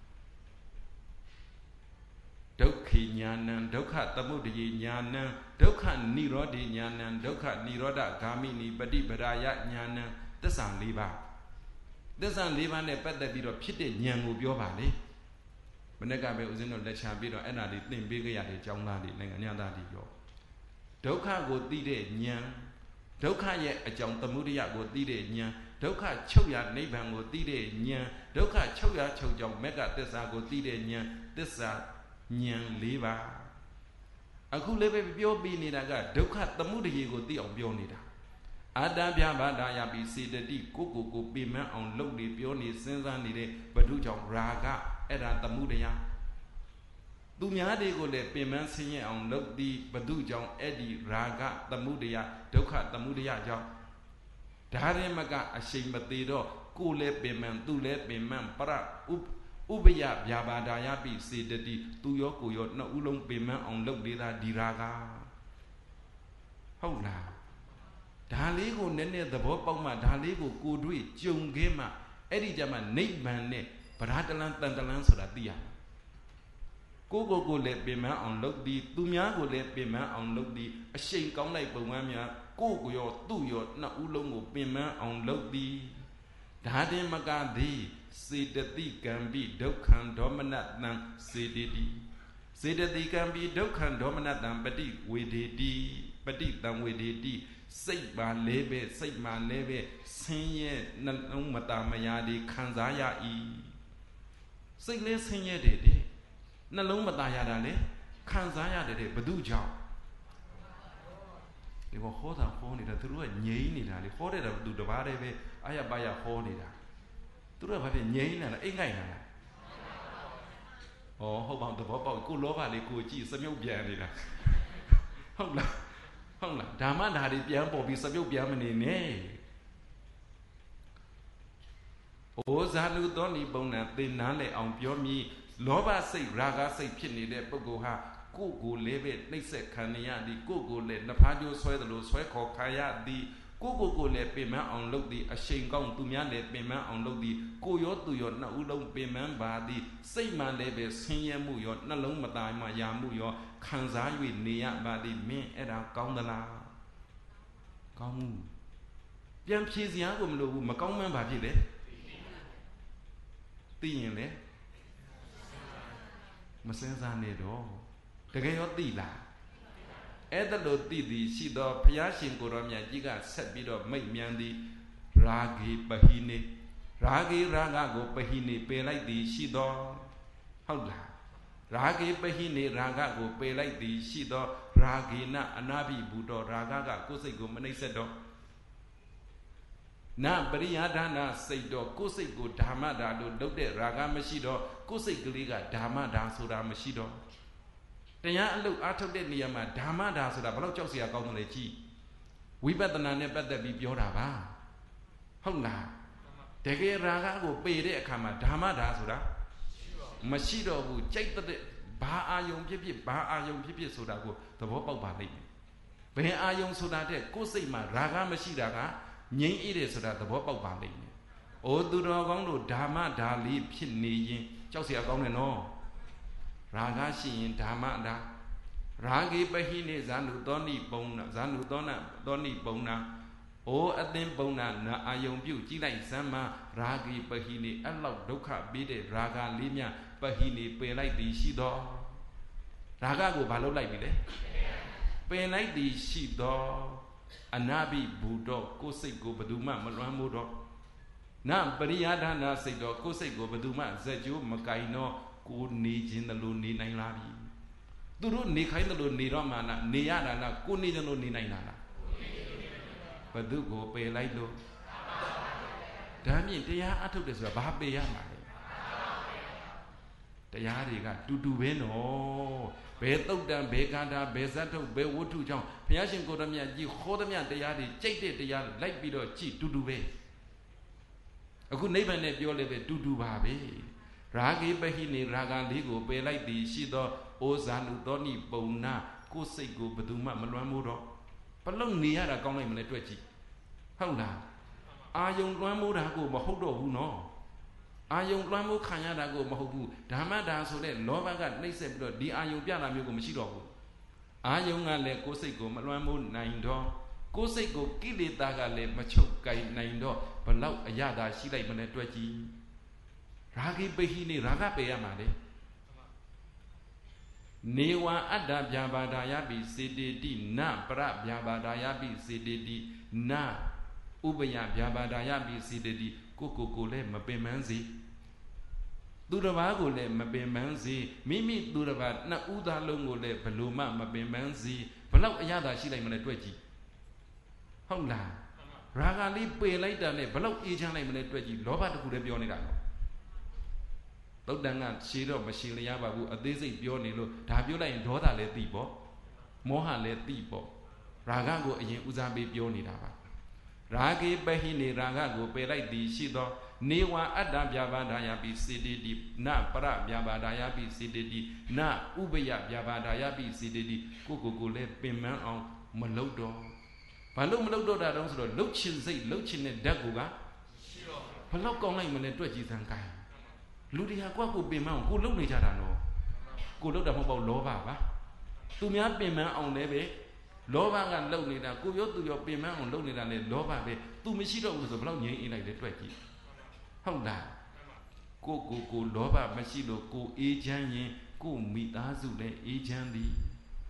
ဒုက္ခိညာဏံဒုက္ခသမုဒယညာဏံဒုက္ခនិရောဓညာဏံဒုက္ခនិရောဓဂာမိနိပฏิပဒါယညာဏံသစ္စာ၄ပါးသစ္စာ၄ပါးနဲ့ပတ်သက်ပြီးတော့ဖြစ်တဲ့ဉာဏ်ကိုပြောပါလေမနေ့ကပဲဦးဇင်းတို့လက်ချပြီးတော့အဲ့ဒါလေးသင်ပေးကြရတဲ့အကြောင်းသားတွေနိုင်ငံညာသားတွေပြောဒုက္ခကိုသိတဲ့ဉာဏ်ဒုက္ခရဲ့အကြောင်းသမုဒယကိုသိတဲ့ဉာဏ်ဒုက္ခချုပ်ရနိဗ္ဗာန်ကိုသိတဲ့ဉာဏ်ဒုက္ခချုပ်ရချုပ်ကြောင့်မက္ကသစ္စာကိုသိတဲ့ဉာဏ်သစ္စာဉာဏ်၄ပါးအခုလည်းပဲပြောပြီးနေတာကဒုက္ခသမုဒယကိုသိအောင်ပြောနေတာအာတပြဘာဒာယပိစေတတိကိုကိုကိုပြမန်းအောင်လုပ်နေပြောနေစဉ်းစားနေတဲ့ဘဒုကြောင့်ရာဂအဲ့ဒါသမုဒယသူများတွေကိုလည်းပြမန်းဆင်းရဲအောင်လုပ်သည်ဘဒုကြောင့်အဲ့ဒီရာဂသမုဒယဒုက္ခသမုဒယကြောင့်ဒါရင်မကအရှိန်မသေးတော့ကိုလည်းပြမန်းသူလည်းပြမန်းပရဥဥပယဗျာပါဒာယပိစေတတိသူရောကိုရောနှစ်ဦးလုံးပြမန်းအောင်လုပ်နေတာဒီရာဂဟုတ်လားဒါလေးကိုနည်းနည်းသဘောပေါက်မှဒါလေးကိုကိုတွေ့ကြုံခဲ့မှအဲ့ဒီကြမှာနိဗ္ဗာန်နဲ့ဗရာတလန်းတန်တလန်းဆိုတာသိရမှာကိုကိုကိုလည်းပင်မအောင်လုပ်သည်သူများကိုလည်းပင်မအောင်လုပ်သည်အရှိန်ကောင်းလိုက်ပုံမှန်များကိုကိုရောသူ့ရောနှစ်ဦးလုံးကိုပင်မအောင်လုပ်သည်ဒါတင်မကသည်စေတသိကံပိဒုက္ခံဒေါမနတံစေတတိစေတသိကံပိဒုက္ခံဒေါမနတံပฏิဝေဒေတိပฏิတံဝေဒေတိစိတ်ပါလဲပဲစိတ်မှလဲပဲဆင်းရဲနှလုံးမတာမယာဒီခံစားရ၏စိတ်လဲဆင်းရဲတယ်တဲ့နှလုံးမတာရတာလေခံစားရတယ်တဲ့ဘသူကြောင့်ဒီဘောဟောတာဟောနေတာသူတို့ကငြိမ်းနေတာလေဟောတဲ့တာသူတပါးတည်းပဲအာရပါရဟောနေတာသူတို့ကဘာဖြစ်ငြိမ်းနေတာအိတ်ငိုက်နေတာဩဟုတ်ပါတော့ဘောပေါက်ကိုလောဘလေးကိုကြည့်စမြုပ်ပြန်နေတာဟုတ်လားဟုတ်လားဓမ္မဓာတ်တွေပြန်ပေါ်ပြီးစပြုတ်ပြန်မနေနဲ့ဩဇာလူတော်ဤပုံနဲ့သင်နာလေအောင်ပြောမြည်လောဘစိတ်ရာဂစိတ်ဖြစ်နေတဲ့ပုဂ္ဂိုလ်ဟာကိုယ်ကိုလည်းပဲနှိမ့်ဆက်ခံရသည်ကိုယ်ကိုလည်းနှဖားကျိုးဆွဲတယ်လို့ဆွဲခေါ်ခံရသည်ကိုယ်ကိုယ်ကိုလည်းပင်မအောင်လုပ်သည်အရှိန်ကောင်းသူများလည်းပင်မအောင်လုပ်သည်ကိုရောသူရောနှစ်ဦးလုံးပင်မပါသည်စိတ်မှလည်းပဲဆင်းရဲမှုရောနှလုံးမသားမှရာမှုရောခံစား၍နေရပါသည်မင်းအဲ့ဒါကောင်းသလားကောင်းမှုပြန်ဖြေစရာကိုမလိုဘူးမကောင်းမှန်းပါဖြစ်တယ်သိရင်လေမစင်စားနေတော့တကယ်ရောသိလားအဲ့ဒါလို့သိသည်ရှိတော့ဘုရားရှင်ကိုရောမြတ်ကြီးကဆက်ပြီးတော့မိတ်မြန်သည်ရာဂေပဟိနေရာဂေရာဂကိုပဟိနေပယ်လိုက်သည်ရှိတော့ဟုတ်လားရာဂေပဟိနေရာဂကိုပယ်လိုက်သည်ရှိသောရာဂေနအနာဘိဘူတော်ရာဂကကိုယ်စိတ်ကိုမနှိမ့်ဆက်တော့နပရိယာဒနာစိတ်တော်ကိုယ်စိတ်ကိုဓမ္မဓာလို့လုပ်တဲ့ရာဂမရှိတော့ကိုယ်စိတ်ကလေးကဓမ္မဓာဆိုတာမရှိတော့တရားအလုပ်အားထုတ်တဲ့နေရာမှာဓမ္မဓာဆိုတာဘယ်လောက်ကြောက်စရာကောင်းတယ်လဲကြည့်ဝိပဿနာနဲ့ပတ်သက်ပြီးပြောတာပါဟုတ်လားတကယ်ရာဂကိုပယ်တဲ့အခါမှာဓမ္မဓာဆိုတာမရှိတော့ဘူးကြိုက်တဲ့ဘာအာယုံဖြစ်ဖြစ်ဘာအာယုံဖြစ်ဖြစ်ဆိုတာကိုသဘောပေါက်ပါလိမ့်မယ်ဘယ်အာယုံဆိုတာတဲ့ကိုယ်စိတ်မှာရာဂမရှိတာကငြိမ်းအေးတယ်ဆိုတာသဘောပေါက်ပါလိမ့်မယ်အိုသူတော်ကောင်းတို့ဓမ္မဓာလေးဖြစ်နေရင်ကြောက်စရာကောင်းတယ်နော်ရာဂရှိရင်ဓမ္မဓာရာဂေပဟိနေဇာနုသောနိပုံနာဇာနုသောနာသောနိပုံနာအိုအသင်ပုံနာနာအာယုံပြုကြည့်လိုက်စမ်းမရာဂေပဟိနေအဲ့လောက်ဒုက္ခပေးတဲ့ရာဂလေးများပဟိနေပယ်လိုက်သည်ရှိသောရာဂကိုဘာလုပ်လိုက်ပြီလဲပယ်လိုက်သည်ရှိသောအနာဘိဘူတော်ကိုယ်စိတ်ကိုဘယ်သူမှမလွမ်းမိုးတော့နပရိယာဒနာစိတ်တော်ကိုယ်စိတ်ကိုဘယ်သူမှဇက်ကျိုးမကင်တော့ကိုနေခြင်းတလို့နေနိုင်လားပြီသူတို့နေခိုင်းတယ်လို့နေတော့မှလားနေရတာလားကိုနေတယ်လို့နေနိုင်တာလားဘယ်သူကိုပယ်လိုက်လို့ဒါမြင့်တရားအထုတ်တယ်ဆိုတာဘာပယ်ရမှာလဲတရားတွေကတူတူပဲနော်ဘယ်တုတ်တံဘယ်ကာတာဘယ်ဇတ်ထုတ်ဘယ်ဝတ္ထုကြောင့်ဘုရားရှင်ကိုရမြတ်ကြီးဟောသမျှတရားတွေကြိတ်တဲ့တရားလိုက်ပြီးတော့ကြည်တူတူပဲအခုနိဗ္ဗာန်နဲ့ပြောလဲပဲတူတူပါပဲရာဂေပဟိနေရာဂလေးကိုပယ်လိုက်သည်ရှိသောဩဇာနုသောနိပုံနာကိုယ်စိတ်ကိုဘယ်သူမှမလွမ်းမိုးတော့လုံးနေရတာကောင်းလိုက်မလဲတွေ့ကြည့်ဟုတ်လားအာယုံလွှမ်းမိုးတာကိုမဟုတ်တော့ဘူးနော်အာယုံလွှမ်းမိုးခံရတာကိုမဟုတ်ဘူးဓမ္မတာဆိုတဲ့လောဘကနှိမ့်ဆက်ပြီးတော့ဒီအာယုံပြတာမျိုးကိုမရှိတော့ဘူးအာယုံကလည်းကိုယ်စိတ်ကိုမလွှမ်းမိုးနိုင်တော့ကိုယ်စိတ်ကိုကိလေသာကလည်းမချုပ်ကိုင်နိုင်တော့ဘလောက်အရသာရှိလိုက်မလဲတွေ့ကြည့်ရာဂိပိဟိနေရာဂပေရမှာလေနေဝံအတ္တဗျာပါဒာယပိစေတေတိနပရဗျာပါဒာယပိစေတေတိနဥပယဗျာပါဒာယပိစေတေတိကိုကိုကိုလည်းမပင်ပန်းစေသူတစ်ပါးကိုလည်းမပင်ပန်းစေမိမိသူတစ်ပါးနှစ်ဦးသားလုံးကိုလည်းဘလို့မှမပင်ပန်းစေဘလောက်အရသာရှိလိုက်မလဲတွေ့ကြည့်ဟုတ်လားရာဂလေးပေလိုက်တာနဲ့ဘလောက်အေးချမ်းလိုက်မလဲတွေ့ကြည့်လောဘတခုတည်းပြောနေတာနော်သုတ်တန်ကရှည်တော့မရှည်လျားပါဘူးအသေးစိတ်ပြောနေလို့ဒါပြောလိုက်ရင်ဒေါသလည်းသိပေါ့မောဟလည်းသိပေါ့ရာဂကိုအရင်ဦးစားပေးပြောနေတာပါရာဂေပဟိနေရာဂကိုပယ်လိုက်သည်ရှိသောနေဝံအတ္တဗျာပါဒာယပိစေတေတိနပရဗျာပါဒာယပိစေတေတိနဥပယဗျာပါဒာယပိစေတေတိကိုကိုကိုလည်းပင်ပန်းအောင်မလုပ်တော့ဘာလို့မလုပ်တော့တာတုံးဆိုတော့လှုပ်ချင်စိတ်လှုပ်ချင်တဲ့ဓာတ်ကိုကရှိတော့ဘလောက်ကောင်းလိုက်မလဲတွေ့ကြည့်စမ်းကိုင်းလူတရားကွက်ကိုပင်မအောင်ကိုလှုပ်နေကြတာနော်ကိုလှုပ်တာမဟုတ်ပါဘူးလောဘပါသူများပင်မအောင်လည်းပဲလောဘကလှုပ်နေတာကိုရောသူရောပင်မအောင်လှုပ်နေတာလေလောဘပဲသူမရှိတော့ဘူးဆိုဘလောက်ငြိမ်းအေးလိုက်လေတွေ့ကြည့်ဟုတ်လားကိုကိုကိုလောဘမရှိလို့ကိုအေးချမ်းရင်ကိုမိသားစုလည်းအေးချမ်းသည်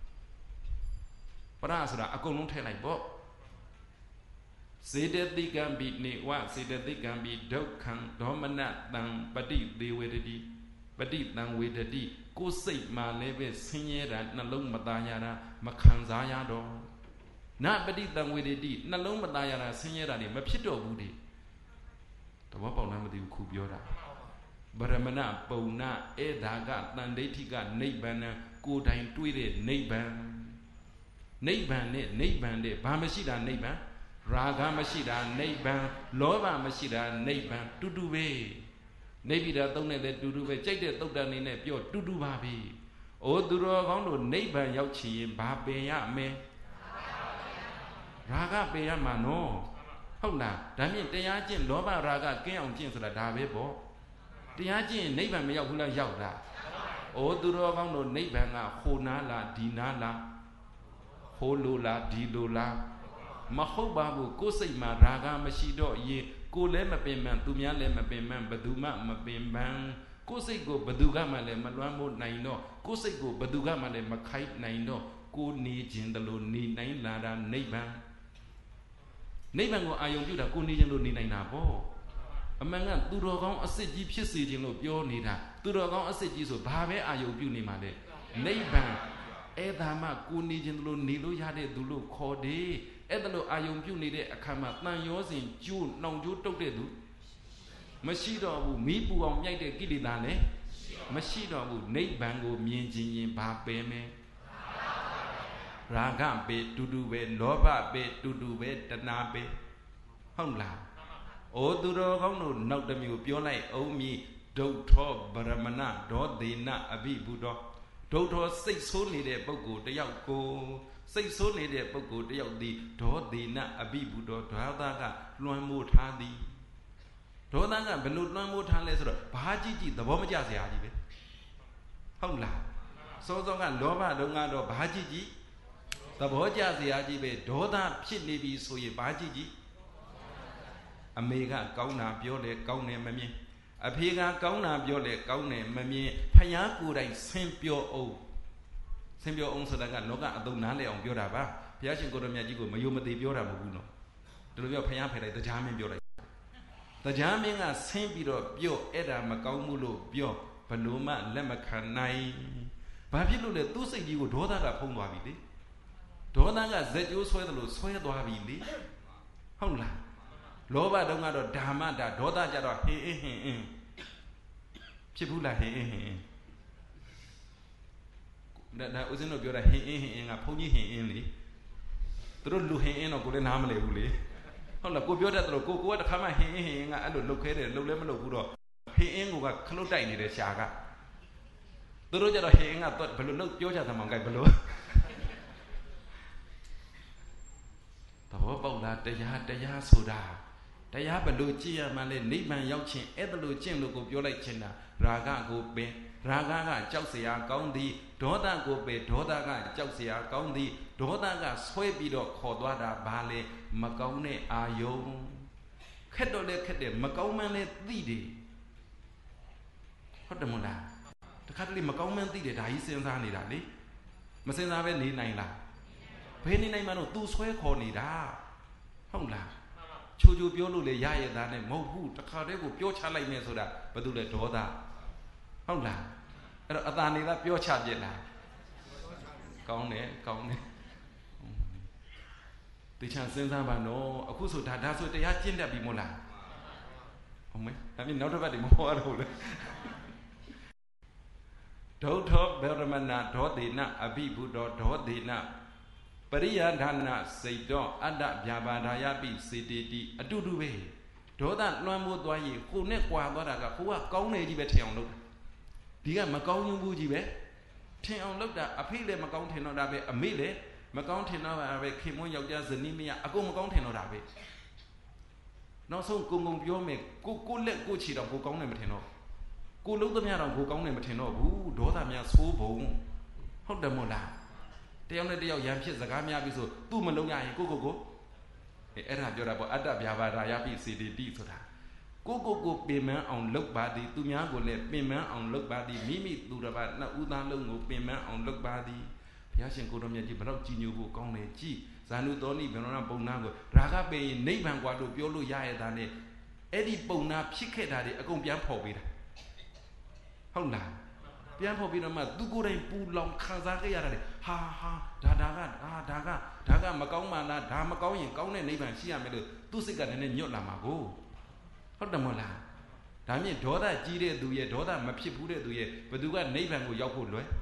ပရဆိုတာအကုန်လုံးထည့်လိုက်ပေါ့စေတသိကံပိနေဝစေတသိကံပိဒုက္ခံဒေါမနတံပฏิသေဝေတတိပฏิတံဝေတတိကိုယ်စိတ်မှလည်းပဲဆင်းရဲတာနှလုံးမသားရတာမခံစားရတော့နပฏิတံဝေတတိနှလုံးမသားရတာဆင်းရဲတာနေမဖြစ်တော့ဘူးဒီတဘောပေါက်လားမသိဘူးခုပြောတာဗရမဏပုံနာဧဒါကတန်ဒိဋ္ဌိကနိဗ္ဗာန်ကိုယ်တိုင်တွေးတဲ့နိဗ္ဗာန်နိဗ္ဗာန်နဲ့နိဗ္ဗာန်တဲ့ဘာမရှိတာနိဗ္ဗာန်ရာဂမရှိတာနိဗ္ဗာန်လောဘမရှိတာနိဗ္ဗာန်တူတူပဲနေပြည်တော်သုံးနဲ့လည်းတူတူပဲကြိုက်တဲ့သုတ်တန်နေနဲ့ပြောတူတူပါပြီ။အိုသူတော်ကောင်းတို့နိဗ္ဗာန်ရောက်ချင်ရင်ဘာပင်ရမလဲရာဂပင်ရမှာနော်ဟုတ်လားဒါဖြင့်တရားကျင့်လောဘရာဂကင်းအောင်ကျင့်ဆိုတာဒါပဲပေါ့တရားကျင့်ရင်နိဗ္ဗာန်မရောက်ဘူးလားရောက်တာအိုသူတော်ကောင်းတို့နိဗ္ဗာန်ကဟိုနာလားဒီနာလားဟိုလိုလားဒီလိုလားမဟုတ်ပါဘူးကိုယ်စိတ်မှာရာဂမရှိတော့ရင်ကိုယ်လည်းမပင်ပန်းသူများလည်းမပင်ပန်းဘသူမှမပင်ပန်းကိုယ်စိတ်ကိုဘသူကမှလည်းမလွှမ်းမိုးနိုင်တော့ကိုယ်စိတ်ကိုဘသူကမှလည်းမခိုက်နိုင်တော့ကိုနေခြင်းတလို့နေနိုင်လာတာနိဗ္ဗာန်နိဗ္ဗာန်ကိုအာယုံပြုတာကိုနေခြင်းလို့နေနိုင်တာပေါ့အမှန်ကသူတော်ကောင်းအစစ်ကြီးဖြစ်စေခြင်းလို့ပြောနေတာသူတော်ကောင်းအစစ်ကြီးဆိုဘာပဲအာယုံပြုနေမှာလဲနိဗ္ဗာန်အဲ့ဒါမှကိုနေခြင်းလို့နေလို့ရတဲ့သူလို့ခေါ်တယ်အဲ့ဒါလို့အာယုံပြုနေတဲ့အခါမှာတန်ရောစဉ်ကျိုးနှောင်ကျိုးတုတ်တဲ့သူမရှိတော့ဘူးမီးပူအောင်မြိုက်တဲ့ကိလေသာလည်းမရှိတော့ဘူးနိဗ္ဗာန်ကိုမြင်ခြင်းရင်ဘာပယ်မယ်ရာဂပေတူတူပဲလောဘပေတူတူပဲတဏှာပေဟုတ်လားအိုသူတော်ကောင်းတို့နောက်တစ်မျိုးပြောလိုက်အောင်မြည်ဒုဋ္ဌောဗရမဏဒေါသေနအဘိဗုဒ္ဓဒုဋ္ဌောစိတ်ဆိုးနေတဲ့ပုဂ္ဂိုလ်တယောက်ကိုစိတ်ဆိုးနေတဲ့ပုဂ္ဂိုလ်တယောက်သည်ဒေါသေနအဘိဗုဒ္ဓဒေါသကလွှမ်းမိုးထားသည်ဒေါသကဘယ်လိုလွှမ်းမိုးထားလဲဆိုတော့ဘာကြည့်ကြည့်သဘောမကျစရာကြီးပဲဟုတ်လားစောစောကလောဘတုန်းကတော့ဘာကြည့်ကြည့်သဘောကျစရာကြီးပဲဒေါသဖြစ်နေပြီဆိုရင်ဘာကြည့်ကြည့်အမေကကောင်းတာပြောတယ်ကောင်းတယ်မမြင်အဖေကကောင်းတာပြောတယ်ကောင်းတယ်မမြင်ဖယားကိုယ်တိုင်ဆင်းပြောအောင်ဆင်းပြောအောင်ဆိုတာကလောကအသုံးနားလည်အောင်ပြောတာပါဘုရားရှင်ကိုရမြတ်ကြီးကိုမယုံမသိပြောတာမဟုတ်ဘူးနော်ဒီလိုပြောဖယားဖယ်လိုက်တရားမင်းပြောလိုက်တရားမင်းကဆင်းပြီးတော့ပြောအဲ့ဒါမကောင်းဘူးလို့ပြောဘလို့မှလက်မခံနိုင်ဘာဖြစ်လို့လဲသူ့စိတ်ကြီးကိုဒေါသကဖုံးသွားပြီလေဒေါသကဇက်ကျိုးဆွဲတယ်လို့ဆွဲသွားပြီလေဟုတ်လားလောဘတုန်းကတော့ဓမ္မတာဒေါသကြတော့ဟင်းအင်းဟင်းအင်းဖြစ်ဘူးလားဟင်းအင်းဟင်းအင်းဒါဒါဦးဇင်းတို့ပြောတာဟင်းအင်းဟင်းအင်းကဘုန်းကြီးဟင်းအင်းလေသူတို့လူဟင်းအင်းတော့ကိုလည်းနားမလည်ဘူးလေဟုတ်လားကိုပြောတတ်တယ်လို့ကိုကိုကတခါမှဟင်းအင်းဟင်းအင်းကအဲ့လိုလှုပ်ခဲတယ်လှုပ်လည်းမလှုပ်ဘူးတော့ဟင်းအင်းကခလုတ်တိုက်နေတဲ့ရှာကသူတို့ကြတော့ဟင်းအင်းကဘယ်လိုလှုပ်ပြောကြသမောင်ကဘယ်လိုဘောပေါက်လားတရားတရားဆိုတာတရားဘယ်လိုကြည့်ရမှလဲနိဗ္ဗာန်ရောက်ခြင်းအဲ့ဒါလိုကျင့်လို့ကိုပြောလိုက်ခြင်းတာရာဂကိုပင်ရာဂကကြောက်เสียကောင်းသည်ဒေါသကိုပင်ဒေါသကကြောက်เสียကောင်းသည်ဒေါသကဆွဲပြီးတော့ခေါ်သွားတာဘာလဲမကောင်းတဲ့အာယုံခက်တော့လဲခက်တယ်မကောင်းမှန်းလဲသိတယ်ဟုတ်တယ်မလားတခါတလေမကောင်းမှန်းသိတယ်ဒါကြီးစဉ်းစားနေတာလေမစဉ်းစားပဲနေနိုင်လားဘယ်နေနိုင်မှတော့သူဆွဲခေါ်နေတာဟုတ်လားချိုချိုပြောလို့လေရရသားနဲ့မဟုတ်ဘူးတခါတည်းကိုပြောချလိုက်မယ်ဆိုတာဘာလို့လဲဒေါသဟုတ်လားအဲ့တော့အသာနေလားပြောချပြစ်လားကောင်းတယ်ကောင်းတယ်တေချာစဉ်းစားပါနော်အခုဆိုဒါဒါဆိုတရားကျင့်တတ်ပြီမို့လားဟုတ်မယ်ဒါမြင်နောက်တစ်ပတ်ဒီမဟောရတော့လေဒုထောဗေရမဏဒေါသေနအဘိဗုဒ္ဓဒေါသေနပရိယဒါနစိတ်တော်အတ္တဗျာပါဒာယပိစေတေတိအတူတူပဲဒေါသလွှမ်းမိုးသွားရင်ကိုနဲ့ကွာသွားတာကကိုကကောင်းတယ်ကြီးပဲထင်အောင်လုပ်တာဒီကမကောင်းဘူးကြီးပဲထင်အောင်လုပ်တာအဖေလည်းမကောင်းထင်တော့တာပဲအမေလည်းမကောင်းထင်တော့တာပဲခင်မွန်းယောက်ျားဇနီးမယားအကုန်မကောင်းထင်တော့တာပဲနောက်ဆုံးကုံကုံပြောမယ်ကိုကိုလက်ကိုချီတော့ကိုကောင်းတယ်မထင်တော့ကိုလုံးသမျှတော့ကိုကောင်းတယ်မထင်တော့ဘူးဒေါသများဆိုးပုံဟုတ်တယ်မို့လားတယောက်နဲ့တယောက်ရံဖြစ်စကားများပြီဆိုသူ့မလုံးရရင်ကိုကိုကိုအဲ့ဒါပြောတာပေါ့အတ္တဗျာပါဒာယပိစေတေတိဆိုတာကိုကိုကိုပင်မအောင်လုပ်ပါသည်သူများကိုလည်းပင်မအောင်လုပ်ပါသည်မိမိသူတစ်ပါးနှစ်ဦးသားလုံးကိုပင်မအောင်လုပ်ပါသည်ဘုရားရှင်ကိုတော်မြတ်ကြီးဘယ်တော့ကြည်ညိုဖို့ကောင်းတယ်ကြည်ဇာနုတော်နိဗ္ဗာန်ပုံနာကိုရာဂပင်နိဗ္ဗာန်กว่าလို့ပြောလို့ရရတာနဲ့အဲ့ဒီပုံနာဖြစ်ခဲ့တာတွေအကုန်ပြန်ဖော်ပေးတာဟုတ်လားပြန်ဖော်ပြီးတော့မှသူကိုယ်တိုင်ပူလောင်ခံစားခဲ့ရတာလေဟာဟာဒါဒါကဒါဒါကဒါကမကောင်းမှလားဒါမကောင်းရင်ကောင်းတဲ့နိဗ္ဗာန်ရှိရမယ်လို့သူစိတ်ကလည်းနည်းနည်းညွတ်လာမှာကိုဟုတ်တယ်မဟုတ်လားဒါမြင့်ဒေါသကြီးတဲ့သူရဲ့ဒေါသမဖြစ်ဘူးတဲ့သူရဲ့ဘယ်သူကနိဗ္ဗာန်ကိုရောက်ဖို့လွယ်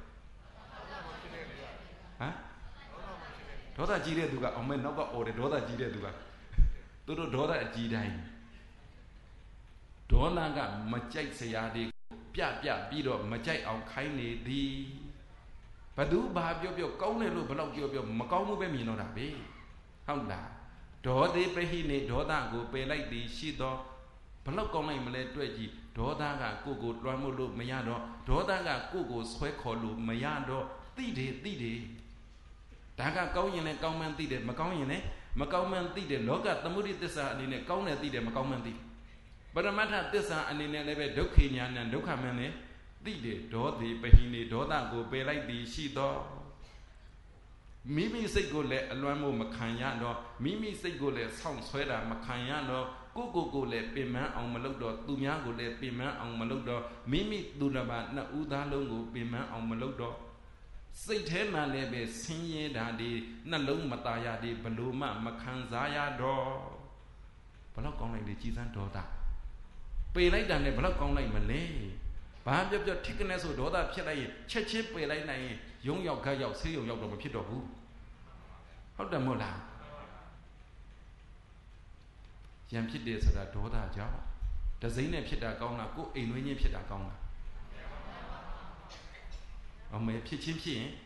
ဟမ်ဒေါသကြီးတဲ့သူကအောင်မဲနောက်ကအော်တယ်ဒေါသကြီးတဲ့သူကသူတို့ဒေါသအကြီးတိုင်းဒေါသကမကြိုက်စရာတွေပြပြပြီးတော့မကြိုက်အောင်ခိုင်းနေသည်ဘသူဘာပြောပြောကောင်းတယ်လို့ဘလောက်ပြောပြောမကောင်းဘူးပဲမြင်တော့တာပဲဟုတ်လားဒေါသေပဟိနေဒေါသကိုပယ်လိုက်သည်ရှိသောဘလောက်ကောင်းလိုက်မလဲတွေ့ကြည့်ဒေါသကကိုကိုလွှမ်းမိုးလို့မရတော့ဒေါသကကိုကိုဆွဲခေါ်လို့မရတော့သိတယ်သိတယ်ဒါကကောင်းရင်လည်းကောင်းမှန်းသိတယ်မကောင်းရင်လည်းမကောင်းမှန်းသိတယ်လောကသမုဒိသစ္စာအနေနဲ့ကောင်းတယ်သိတယ်မကောင်းမှန်းသိပရမတ္ထသစ္စာအနေနဲ့လည်းပဲဒုက္ခညာဏဒုက္ခမှန်းလည်းသိတယ်ဒေါသေပဟိနေဒေါသကိုပယ်လိုက်သည်ရှိသောမိမိစိတ်ကိုလည်းအလွမ်းမို့မခံရတော့မိမိစိတ်ကိုလည်းဆောင့်ဆွဲတာမခံရတော့ကိုကိုကိုလည်းပင်မအောင်မလုပ်တော့သူများကိုလည်းပင်မအောင်မလုပ်တော့မိမိသူတစ်ပါးနှစ်ဦးသားလုံးကိုပင်မအောင်မလုပ်တော့စိတ်ထဲမှာလည်းပဲဆင်းရဲတာဒီနှလုံးမသားရဒီဘလို့မှမခံစားရတော့ဘလောက်ကောင်းလိုက်လေကြည်စမ်းဒေါသပေလိုက်တာနဲ့ဘလောက်ကောင်းလိုက်မလဲဘာပြောပြောထိကနေဆိုဒေါသဖြစ်လိုက်ရင်ချက်ချင်းပေလိုက်နိုင်ရင်ယုံရောက်ခတ်ရောက်ဆေးယုံရောက်တော့မဖြစ်တော့ဘူးဟုတ်တယ်မို့လားရံဖြစ်တယ်ဆိုတာဒေါသကြောင့်တစိမ့်နဲ့ဖြစ်တာကောင်းလားကိုယ်အိမ်နှွေးချင်းဖြစ်တာကောင်းလားအမေဖြစ်ချင်းဖြစ်ရင်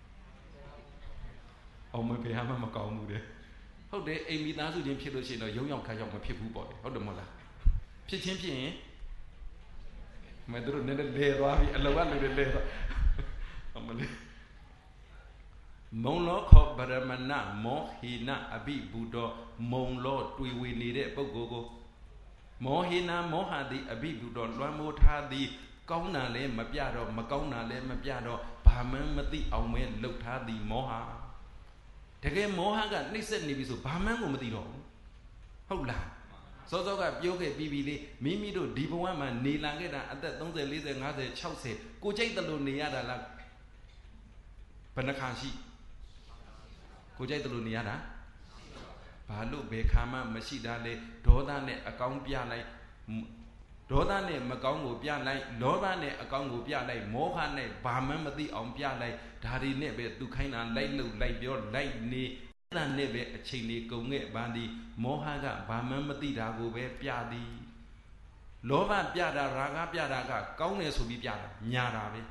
အမေဘယ်မှမကောင်းဘူးတဲ့ဟုတ်တယ်အိမ်မိသားစုချင်းဖြစ်လို့ရှိရင်တော့ယုံရောက်ခတ်ရောက်မဖြစ်ဘူးပေါ့လေဟုတ်တယ်မို့လားဖြစ်ချင်းဖြစ်ရင်မင်းတို့နည်းနည်းလဲသွားပြီအလောကလူတွေလဲသွားအမလေးမုံလောခောဗရမဏမောဟိနအဘိဗုဒ္ဓမုံလောတွေ့ဝေနေတဲ့ပုဂ္ဂိုလ်ကိုမောဟိနမောဟတိအဘိဗုဒ္ဓလွှမ်းမိုးထားသည်ကောင်းတာလည်းမပြတော့မကောင်းတာလည်းမပြတော့ဘာမှမသိအောင်ပဲလှုပ်ထားသည်မောဟတကယ်မောဟကနှိမ့်ဆက်နေပြီဆိုဘာမှကိုမသိတော့ဘူးဟုတ်လားစောစောကပြောခဲ့ပြီးပြီလေမိမိတို့ဒီဘဝမှာနေလာခဲ့တာအသက်သုံးဆယ်လေးဆယ်ငါးဆယ်ခြောက်ဆယ်ကိုကြိုက်တယ်လို့နေရတာလားဘယ်နှခါရှိကိုကြိုက်တယ်လို့နေရတာဘာလို့ဘယ်ခါမှမရှိတာလဲဒေါသနဲ့အကောင်းပြလိုက်ဒေါသနဲ့မကောင်းကိုပြလိုက်လောဘနဲ့အကောင်းကိုပြလိုက်မောဟနဲ့ဘာမှမသိအောင်ပြလိုက်ဒါတွေနဲ့ပဲသူခိုင်းတာလိုက်လို့လိုက်ပြောလိုက်နေအဲ့ဒါနဲ့ပဲအချိန်လေးကုန်ခဲ့ပါသည်မောဟကဘာမှမသိတာကိုပဲပြသည်လောဘပြတာရာဂပြတာကကောင်းတယ်ဆိုပြီးပြတာညာတာပဲ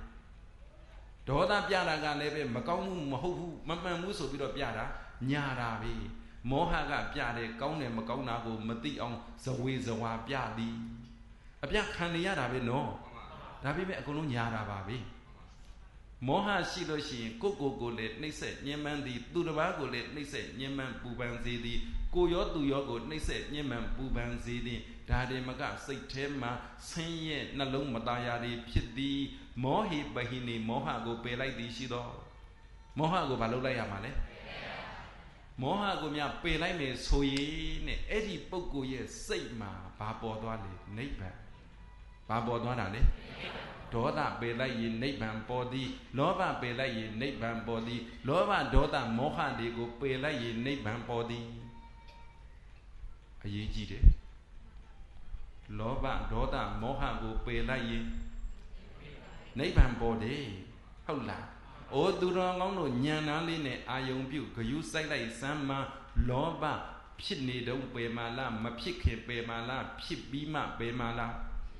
ဒေါသပြတာကလည်းပဲမကောင်းဘူးမဟုတ်ဘူးမမှန်ဘူးဆိုပြီးတော့ပြတာညာတာပဲမောဟကပြတယ်ကောင်းတယ်မကောင်းတာကိုမသိအောင်ဇဝေဇဝါပြသည်အပြခံနေရတာပဲနော်ဒါပေမဲ့အကုန်လုံးညာတာပါပဲမောဟရှိလို့ရှိရင်ကိုကိုကိုလည်းနှိမ့်ဆက်ညှဉ်းပန်းသည်သူတစ်ပါးကိုလည်းနှိမ့်ဆက်ညှဉ်းပန်းပူပန်စေသည်ကိုရောသူရောကိုနှိမ့်ဆက်ညှဉ်းပန်းပူပန်စေသည်ဒါတွေမကစိတ်ထဲမှာဆင်းရဲနှလုံးမသားရာတွေဖြစ်သည်မောဟိပဟိနေမောဟကိုပယ်လိုက်သည်ရှိသောမောဟကိုဘာလုပ်လိုက်ရမှာလဲမောဟကိုများပယ်လိုက်မယ်ဆိုရင်နဲ့အဲ့ဒီပုဂ္ဂိုလ်ရဲ့စိတ်မှာဘာပေါ်သွားလဲနိဗ္ဗာန်ဘာပေါ်သွားတာလဲဒေါသပယ်လိုက်ရင်နိဗ္ဗာန်ပေါ်သည်လောဘပယ်လိုက်ရင်နိဗ္ဗာန်ပေါ်သည်လောဘဒေါသမောဟတွေကိုပယ်လိုက်ရင်နိဗ္ဗာန်ပေါ်သည်အရေးကြီးတယ်လောဘဒေါသမောဟကိုပယ်လိုက်ရင်နိဗ္ဗာန်ပေါ်တယ်ဟုတ်လားအိုးသူတော်ကောင်းတို့ဉာဏ်သားလေးနဲ့အာယုံပြုဂယုစိုက်လိုက်စမ်းမှလောဘဖြစ်နေတော့ပယ်မာလားမဖြစ်ခင်ပယ်မာလားဖြစ်ပြီးမှပယ်မာလား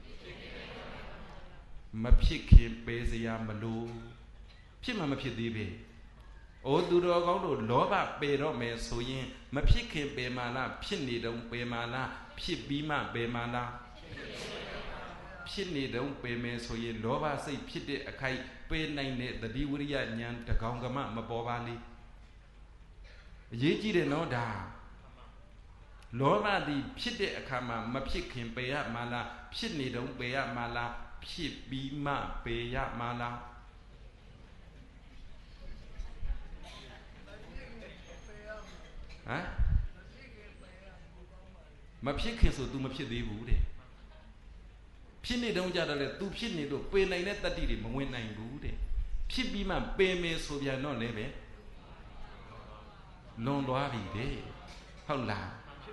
မဖြစ်ခင်ပယ်စရာမလိုဖြစ်မှမဖြစ်သေးပဲအိုးသူတော်ကောင်းတို့လောဘပယ်တော့မယ်ဆိုရင်မဖြစ်ခင်ပယ်မာလားဖြစ်နေတော့ပယ်မာလားဖြစ်ပြီးမှပယ်မာလားဖြစ်နေတော့ပယ်မယ်ဆိုရင်လောဘစိတ်ဖြစ်တဲ့အခိုက်ပယ်နိုင်တဲ့တတိဝရိယဉာဏ်တကောင်ကမမပေါ်ပါလေအရေးကြီးတယ်နော်ဒါလောဘသည်ဖြစ်တဲ့အခါမှာမဖြစ်ခင်ပယ်ရမှာလားဖြစ်နေတော့ပယ်ရမှာလားဖြစ်ပြီးမှပယ်ရမှာလားဟမ်မဖြစ်ခင်ဆို तू မဖြစ်သေးဘူးတဲ့ဖြစ်နေတော့ကြတော့လေ तू ဖြစ်နေလို့ပယ်နိုင်တဲ့တတ္တိတွေမဝင်နိုင်ဘူးတဲ့ဖြစ်ပြီးမှပယ်မယ်ဆိုပြန်တော့လည်းပဲလွန်သွားပြီတဲ့ဟုတ်လား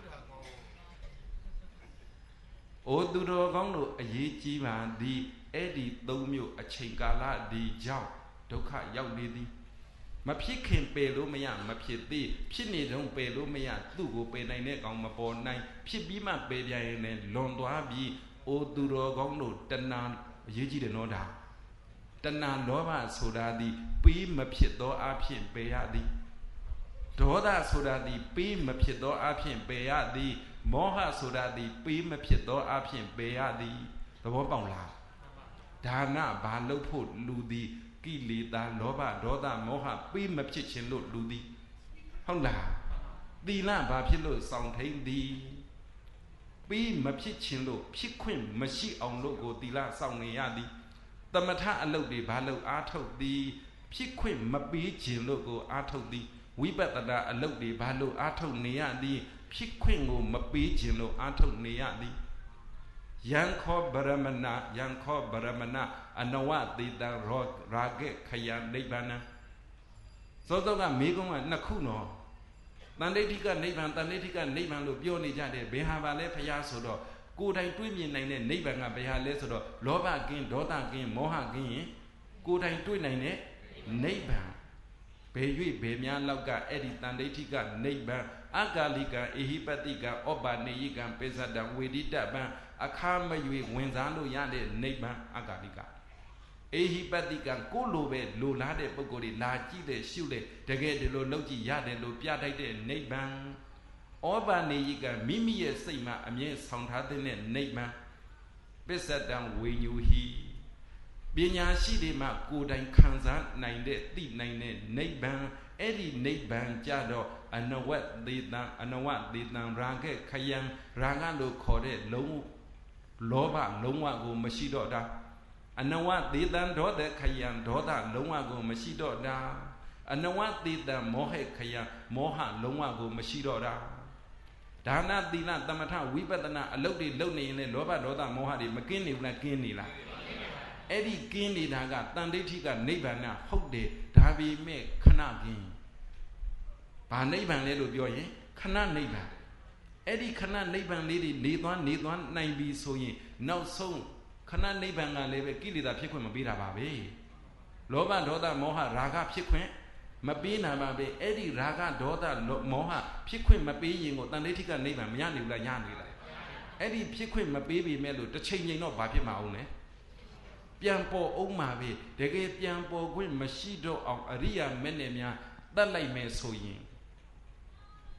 အိုသူတော်ကောင်းတို့အရေးကြီးပါသည်အဲ့ဒီသုံးမျိုးအချိန်ကာလဒီကြောင့်ဒုက္ခရောက်နေသည်မဖြစ်ခင်ပယ်လို့မရမဖြစ်သေးဖြစ်နေတော့ပယ်လို့မရသူ့ကိုပယ်နိုင်တဲ့ကောင်မပေါ်နိုင်ဖြစ်ပြီးမှပယ်ပြရင်လည်းလွန်သွားပြီအိုသူတော်ကောင်းတို့တဏှာအရေးကြီးတယ်နော်ဒါတဏှာလောဘဆိုတာသည်ပေးမဖြစ်သောအဖြစ်ပယ်ရသည်ဒေါသဆိုတာသည်ပေးမဖြစ်သောအဖြစ်ပယ်ရသည်မောဟဆိုတာသည်ပေးမဖြစ်သောအဖြစ်ပယ်ရသည်သဘောပေါက်လားဒါနဘာလုပ်ဖို့လူသည်ကိလေသာလောဘဒေါသမောဟပေးမဖြစ်ခြင်းလို့လူသည်ဟုတ်လားသီလဘာဖြစ်လို့စောင့်ထိန်သည်ပေးမဖြစ်ခြင်းလို့ဖြစ်ခွင့်မရှိအောင်လို့ကိုသီလစောင့်နေရသည်သမထအလုပ်တွေဘာလို့အားထုတ်သည်ဖြစ်ခွင့်မပေးခြင်းလို့ကိုအားထုတ်သည်ဝိပဿနာအလုပ်တွေဘာလို့အားထုတ်နေရသည်ဖြစ်ခွင့်ကိုမပေးခြင်းလို့အားထုတ်နေရသည်ယံခောဗရမဏယံခောဗရမဏအနဝတိတံရောရာဂေခယံနိဗ္ဗာနံသောတော့ကမေကုံးကနှစ်ခုနော်တန်ဋိဋ္ဌိကနိဗ္ဗာန်တန်ဋိဋ္ဌိကနိဗ္ဗာန်လို့ပြောနေကြတယ်ဘယ်ဟာပါလဲဖျားဆိုတော့ကိုယ်တိုင်တွေးမြင်နိုင်တဲ့နိဗ္ဗာန်ကဘယ်ဟာလဲဆိုတော့လောဘကင်းဒေါသကင်းမောဟကင်းရင်ကိုယ်တိုင်တွေးနိုင်တဲ့နိဗ္ဗာန်ဘယ်၍ဘယ်များလောက်ကအဲ့ဒီတန်ဋိဋ္ဌိကနိဗ္ဗာန်အကာလိကအေဟိပတိကဩပါနေယိကံပိဇဒံဝေဒိတပံအခါမ၍ဝင်စားလို့ရတဲ့နိဗ္ဗာန်အကာလိကအေဟိပတိကကိုလိုပဲလိုလားတဲ့ပုဂ္ဂိုလ်တွေလာကြည့်တဲ့ရှုတဲ့တကယ်ဒီလိုလုပ်ကြည့်ရတယ်လို့ပြတိုက်တဲ့နိဗ္ဗာန်ဩပါနေယိကံမိမိရဲ့စိတ်မှာအမြဲဆောင်ထားတဲ့နိဗ္ဗာန်ပိဇဒံဝေညူဟိပညာရှိတွေမှကိုယ်တိုင်ခံစားနိုင်တဲ့သိနိုင်တဲ့နိဗ္ဗာန်အဲ့ဒီနိဗ္ဗာန်ကြတော့အနဝတ်သေတံအနဝသေတံရာဂေခယံရာဂလို့ခေါ်တဲ့လုံးလောဘလုံးဝကိုမရှိတော့တာအနဝသေတံဒေါသခယံဒေါသလုံးဝကိုမရှိတော့တာအနဝသေတံမောဟခယံမောဟလုံးဝကိုမရှိတော့တာဒါနသီလသမထဝိပဿနာအလုပ်တွေလုပ်နေရင်လေလောဘဒေါသမောဟတွေမကင်းနေဘူးလားကင်းနေလားအဲ့ဒီကင်းနေတာကတန်ဋိဋ္ဌိကနိဗ္ဗာန်ဟုတ်တယ်ဒါပေမဲ့ခဏကင်းဘာနိဗ္ဗာန်လဲလို့ပြောရင်ခဏနိဗ္ဗာန်အဲ့ဒီခဏနိဗ္ဗာန်လေးတွေနေသွားနေသွားနိုင်ပြီဆိုရင်နောက်ဆုံးခဏနိဗ္ဗာန်ကလည်းပဲကိလေသာဖြစ်ခွင့်မပေးတာပါပဲလောဘဒေါသမောဟရာဂဖြစ်ခွင့်မပေးနိုင်ပါပဲအဲ့ဒီရာဂဒေါသမောဟဖြစ်ခွင့်မပေးရင်ကိုတန်ဋိဋ္ဌိကနိဗ္ဗာန်မရနိုင်ဘူးလားရနေလားအဲ့ဒီဖြစ်ခွင့်မပေးပေမဲ့လို့တစ်ချိန်ချိန်တော့ဘာဖြစ်မှာအောင်လဲပြန်ပေါ်အောင်မှာပဲတကယ်ပြန်ပေါ်ခွင့်မရှိတော့အောင်အရိယာမက်နဲ့များတတ်လိုက်မယ်ဆိုရင်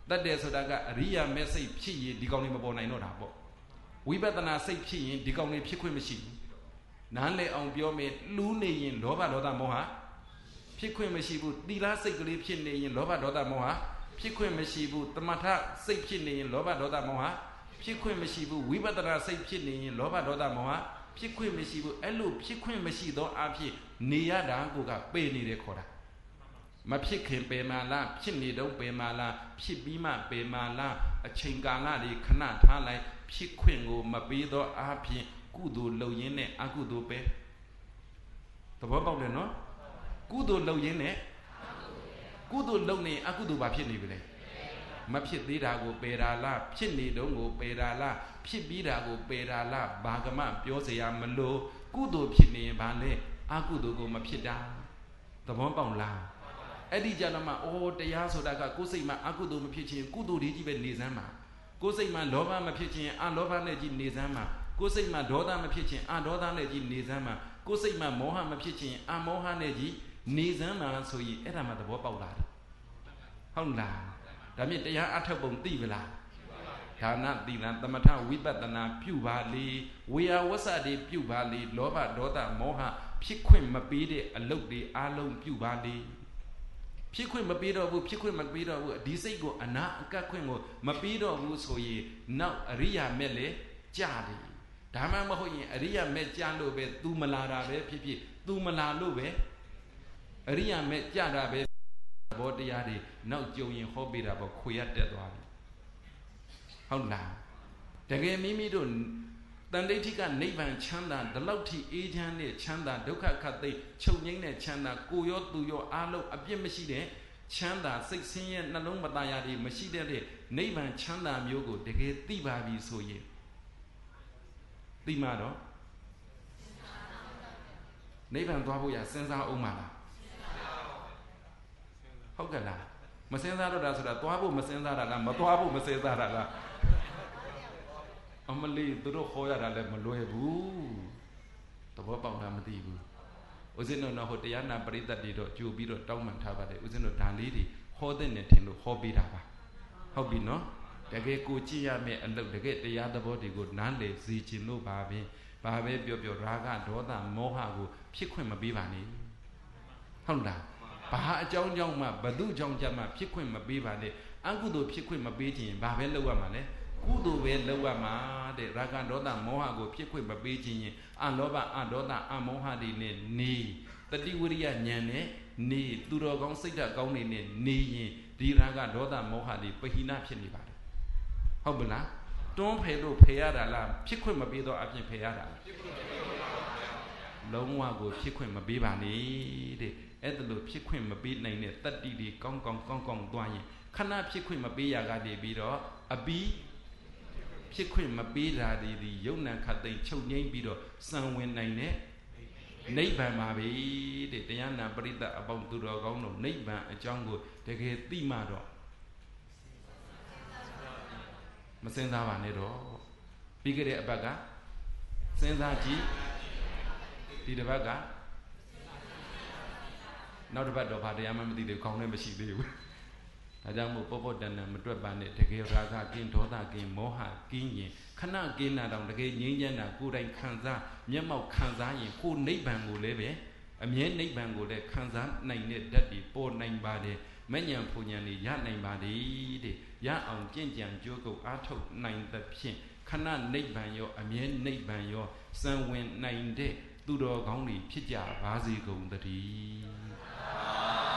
တတ်တယ်ဆိုတာကအရိယာမဲ့စိတ်ဖြစ်ရင်ဒီကောင်တွေမပေါ်နိုင်တော့တာပေါ့ဝိပဿနာစိတ်ဖြစ်ရင်ဒီကောင်တွေဖြစ်ခွင့်မရှိဘူးနားလည်အောင်ပြောမယ်လှူးနေရင်လောဘဒေါသမောဟဖြစ်ခွင့်မရှိဘူးသီလစိတ်ကလေးဖြစ်နေရင်လောဘဒေါသမောဟဖြစ်ခွင့်မရှိဘူးတမထစိတ်ဖြစ်နေရင်လောဘဒေါသမောဟဖြစ်ခွင့်မရှိဘူးဝိပဿနာစိတ်ဖြစ်နေရင်လောဘဒေါသမောဟဖြစ်ခွင့်မရှိဘူးအဲ့လိုဖြစ်ခွင့်မရှိသောအဖြစ်နေရတာကိုကပေနေတယ်ခေါ်တာမဖြစ်ခင်ပေမာလားဖြစ်နေတော့ပေမာလားဖြစ်ပြီးမှပေမာလားအချိန်ကာလတွေခဏထားလိုက်ဖြစ်ခွင့်ကိုမပေးသောအဖြစ်ကုသိုလ်လုပ်ရင်းနဲ့အကုသိုလ်ပဲသဘောပေါက်တယ်နော်ကုသိုလ်လုပ်ရင်းနဲ့ကုသိုလ်လုပ်နေအကုသိုလ်ဘာဖြစ်နေပြီလဲမဖြစ်သေးတာကိုပယ်တာလားဖြစ်နေတော့ကိုပယ်တာလားဖြစ်ပြီးတာကိုပယ်တာလားဘာကမှပြောစရာမလိုကုသိုလ်ဖြစ်နေရင်ဘာလဲအကုသိုလ်ကိုမဖြစ်တာသဘောပေါက်လားအဲ့ဒီကြတော့မှအိုးတရားဆိုတာကကိုယ်စိတ်မှာအကုသိုလ်မဖြစ်ခြင်းကုသိုလ်တွေကြီးပဲနေစမ်းမှာကိုယ်စိတ်မှာလောဘမဖြစ်ခြင်းအလောဘနဲ့ကြီးနေစမ်းမှာကိုယ်စိတ်မှာဒေါသမဖြစ်ခြင်းအဒေါသနဲ့ကြီးနေစမ်းမှာကိုယ်စိတ်မှာမောဟမဖြစ်ခြင်းအမောဟနဲ့ကြီးနေစမ်းမှာဆိုရင်အဲ့ဒါမှသဘောပေါက်လာတယ်ဟုတ်လားဒါမြင့်တရားအထောက်ပုံသိပလားဒါနသီလသမထဝိပဿနာပြုပါလေဝေယဝဆတွေပြုပါလေလောဘဒေါသမောဟဖြစ်ခွင့်မပေးတဲ့အလုပ်တွေအလုံးပြုပါလေဖြစ်ခွင့်မပေးတော့ဘူးဖြစ်ခွင့်မပေးတော့ဘူးဒီစိတ်ကိုအနာအကတ်ခွင့်ကိုမပေးတော့ဘူးဆိုရင်နောက်အရိယာမဲ့လေကြာတယ်ဒါမှမဟုတ်ရင်အရိယာမဲ့ကြာလို့ပဲ तू မလာတာပဲဖြစ်ဖြစ် तू မလာလို့ပဲအရိယာမဲ့ကြာတာပဲဘောတရားတွေနောက်ကြုံရင်ဟောပေးတာပေါ့ခွေရတက်သွားပြီဟုတ်လားတကယ်မိမိတို့တန်ဋိဋ္ဌိကနိဗ္ဗာန်ချမ်းသာဒီလောက်ထိအေးချမ်းတဲ့ချမ်းသာဒုက္ခခတ်သိမ်းချုပ်ငိမ့်တဲ့ချမ်းသာကိုရောသူရောအားလုံးအပြစ်မရှိတဲ့ချမ်းသာစိတ်ဆင်းရဲနှလုံးမသားရတွေမရှိတဲ့နိဗ္ဗာန်ချမ်းသာမျိုးကိုတကယ်သိပါပြီဆိုရင်သိမှတော့နိဗ္ဗာန်သွားဖို့ရစဉ်းစားအောင်ပါလားဟုတ်ကဲ့လားမစဉ်းစားတော့တာဆိုတာသွားဖို့မစဉ်းစားတာလားမသွားဖို့မစဉ်းစားတာလားအမလီသူတို့ခေါ်ရတာလည်းမလွယ်ဘူးသဘောပေါက်တာမသိဘူးဦးဇင်းတို့တော့ဟိုတရားနာပရိသတ်တွေတော့ကြိုပြီးတော့တောင်းပန်ထားပါတယ်ဦးဇင်းတို့ဒါလေးတွေဟောတဲ့နဲ့ထင်လို့ဟောပေးတာပါဟုတ်ပြီနော်တကယ်ကိုကြည့်ရမယ့်အလုပ်တကယ်တရားသဘောတွေကိုနားလည်စေခြင်းလို့ပါပဲဘာပဲပြောပြောရာဂဒေါသမောဟကိုဖြစ်ခွင့်မပေးပါနဲ့ဟုတ်လားဘာအကြောင်းကြောင့်မှဘသူကြောင့်ကြမှာဖြစ်ခွင့်မပေးပါနဲ့အကုသိုလ်ဖြစ်ခွင့်မပေးခြင်းဘာပဲလုပ်ရမှာလဲကုသိုလ်ပဲလုပ်ရမှာတဲ့ရာဂဒေါသမောဟကိုဖြစ်ခွင့်မပေးခြင်းရင်အလောဘအဒေါသအမောဟတွေနဲ့နေတတိဝရိယဉာဏ်နဲ့နေသူတော်ကောင်းစိတ်ဓာတ်ကောင်းတွေနဲ့နေရင်ဒီရာဂဒေါသမောဟတွေပဟိနဖြစ်နေပါတယ်ဟုတ်ပလားတွန်းဖယ်လို့ဖယ်ရတာလားဖြစ်ခွင့်မပေးတော့အပြင်ဖယ်ရတာလားလုံးဝကိုဖြစ်ခွင့်မပေးပါနဲ့တဲ့အဲ့ဒါလို့ဖြစ်ခွင့်မပေးနိုင်တဲ့တတ္တိတွေကောင်းကောင်းကောင်းကောင်းသွားရင်ခဏဖြစ်ခွင့်မပေးရကနေပြီးတော့အပီးဖြစ်ခွင့်မပေးတာတွေဒီယုံ nant ခတ်သိမ်းချုပ်ငိမ့်ပြီးတော့စံဝင်နိုင်တဲ့နိဗ္ဗာန်ပါပဲတဲ့တရားနာပရိသတ်အပေါင်းသူတော်ကောင်းတို့နိဗ္ဗာန်အကြောင်းကိုတကယ်သိမှတော့မစင်စားပါနဲ့တော့ပြီးခဲ့တဲ့အပတ်ကစဉ်းစားကြည့်ဒီတစ်ပတ်ကနောက်တစ်ပတ်တော့ဘာတရားမှမသိသေးဘူးခေါင်းထဲမရှိသေးဘူးဒါကြောင့်မို့ပောပောတန်တန်မတွက်ပါနဲ့တကယ်ရာဂကင်းဒေါသကင်းမောဟကင်းရင်ခဏကင်းတာတောင်တကယ်ငြိမ်းချမ်းတာကိုယ်တိုင်ခံစားမျက်မှောက်ခံစားရင်ကိုယ်နိဗ္ဗာန်ကိုလည်းပဲအမြဲနိဗ္ဗာန်ကိုလည်းခံစားနိုင်တဲ့ဓာတ်တွေပေါ်နိုင်ပါတယ်မဉ္ဇဉ်ဖူဉ္ဇဉ်တွေရနိုင်ပါတယ်တဲ့ရအောင်ကြင်ကြံကြိုးကုပ်အားထုတ်နိုင်သဖြင့်ခဏနိဗ္ဗာန်ရောအမြဲနိဗ္ဗာန်ရောစံဝင်နိုင်တဲ့သူတော်ကောင်းတွေဖြစ်ကြပါစေကုန်သတည်း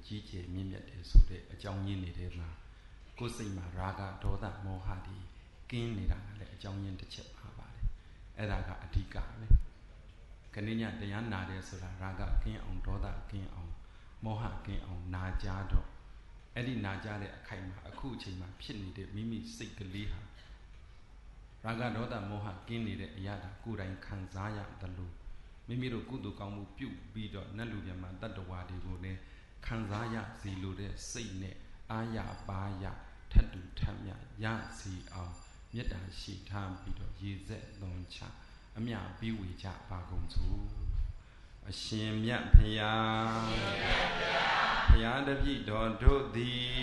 ကြီးကျယ်မြင့်မြတ်တယ်ဆိုတဲ့အကြောင်းရင်းတွေထဲမှာကိုယ်စိတ်မှာရာဂဒေါသမောဟတွေကင်းနေတာကလည်းအကြောင်းရင်းတစ်ချက်ပါပါတယ်အဲ့ဒါကအဓိကပဲခဏညတရားနာတယ်ဆိုတာရာဂကင်းအောင်ဒေါသကင်းအောင်မောဟကင်းအောင်နာကြတော့အဲ့ဒီနာကြတဲ့အခိုက်မှာအခုအချိန်မှာဖြစ်နေတဲ့မိမိစိတ်ကလေးဟာရာဂဒေါသမောဟကင်းနေတဲ့အရာဒါကိုယ်တိုင်ခံစားရတယ်လို့မိမိတို့ကုသိုလ်ကောင်းမှုပြုပြီးတော့နတ်လူပြန်မှာတတ္တဝါတွေကိုလည်းခံစားရစီလို့တဲ့စိတ်နဲ့အာရပါရထတ်တူထတ်မြရစီအောင်မေတ္တာရှိထားပြီးတော့ရေဆက်သွန်ချအမြပြီးဝေကြပါကုန်စို့အရှင်မြတ်ဖရာဖရာတပည့်တော်တို့သည်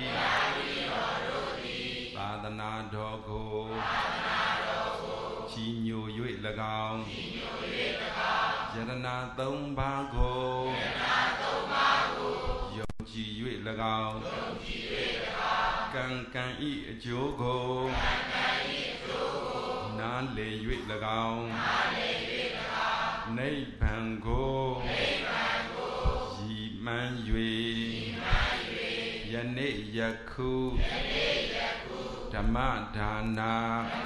သာသနာတော်ကိုကြီးညို၍၎င်းယရဏသုံးပါးကိုယုံကြည်၍၎င်းကံကံဤအကျိုးကိုနားလေ၍၎င်းနိဗ္ဗာန်ကိုရည်မှန်း၍ယနေ့ယခုဓမ္မဒါနာ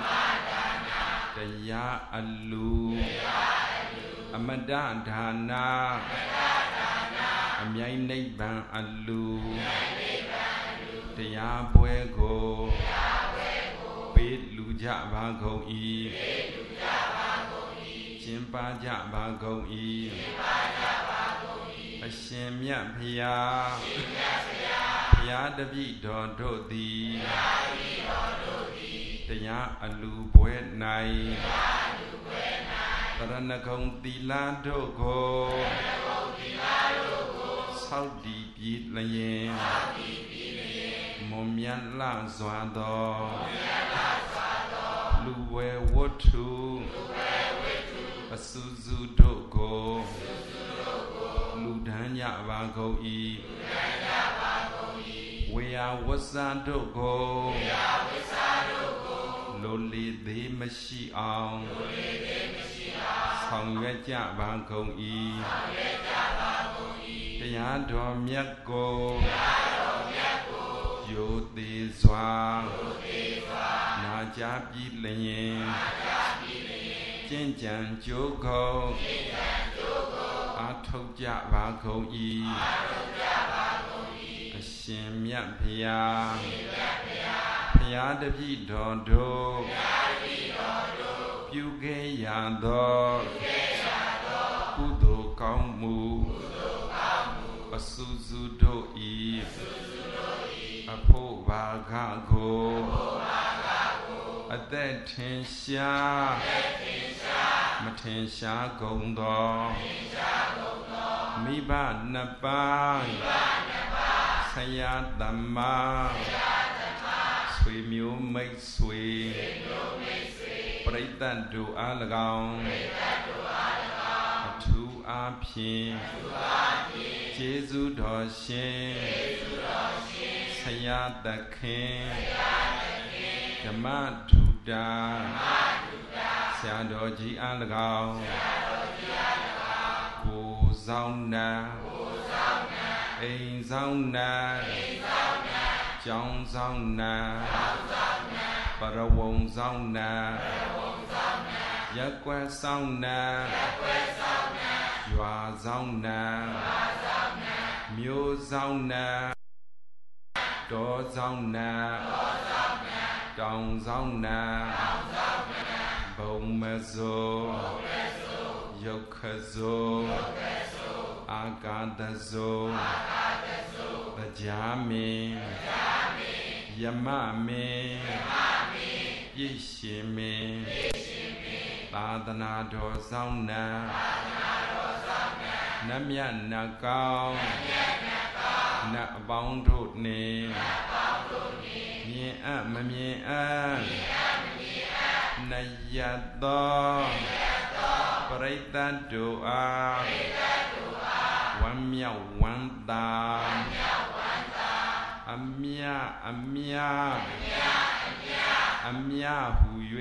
တရားအလူအမတဒါနာအမြိုင်နိဗ္ဗာန်အလူတရားပွဲကိုပေးလူကြပါကုန်၏ကျင်းပကြပါကုန်၏အရှင်မြတ်ဖရာဖရာတပည့်တော်တို့သည်တရားအလူပွဲ၌တရဏဂုံသီလတို့ကိုဆောက်တည်ပြီးလျင်မွန်မြတ်လှစွာသောလူဝဲဝတ္ထုအစုစုတို့ကိုလူဒန်းကြပါကုန်၏ဝေယဝဆတို့ကိုလိုလေသေးမရှိအောင်ဆောင်ရွက်ကြပါကုန်၏တရားတော်မြတ်ကိုယိုသေးစွာနာကြားပြီးလျင်ကျင့်ကြံကြိုးကုန်အားထုတ်ကြပါကုန်၏အရှင်မြတ်ဖရာဖရာတပည့်တော်တို့ပြုခဲ့ရသောကုသိုလ်ကောင်းမှုအစုစုတို့ဤအဖို့ဘာကကိုအသက်ထင်ရှားမထင်ရှားကုန်သောမိဘနှစ်ပါးဆရာသမ္မာဆွေမျိုးမိတ်ဆွေပရိသတ်တို့အား၎င်းအထူးအားဖြင့်ကျေးဇူးတော်ရှင်ဆရာသခင်ဓမ္မဒုတာဆရာတော်ကြီးအား၎င်းကိုဆောင်နာအိမ်ဆောင်နာကျောင်းဆောင်နာပရဝုံဆောင်နာရက်ကွက်ဆောင်နာရွာဆောင်နာမြို့ဆောင်နာတောဆောင်နာတောင်ဆောင်နာဘုံမစိုးယုတ်ခစိုးအာကာသစိုးတရားမင်းယမမင်းပြည့်ရှင်မင်းသာသနာတော်ဆောင်နာနတ်မြတ်နတ်ကောင်းနတ်အပေါင်းတို့နှင့်မြင်အပ်မမြင်အပ်နယတ်သောပရိသတ်တို့အားဝမ်းမြောက်ဝမ်းသာအမြအမြအမြဟူ၍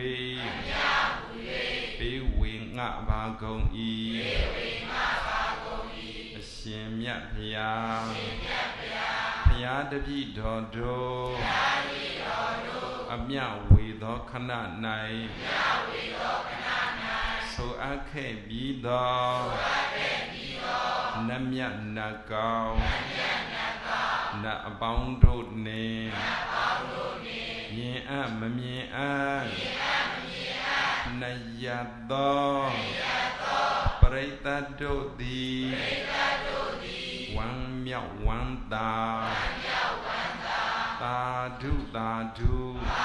ပေးဝေငှပါကုန်၏အရှရှင်မြတ်ဖျားဖျားတပည့်တော်တို့အမြဝေသောခဏ၌ဆိုအပ်ခဲ့ပြီးသောနတ်မြတ်နတ်ကောင်းနတ်အပေါင်းတို့နှင့်မြင်အပ်မမြင်အပ်နှစ်ရသောပရိသတ်တို့သည်ဝမ်းမြောက်ဝမ်းသာသာဓုသာဓု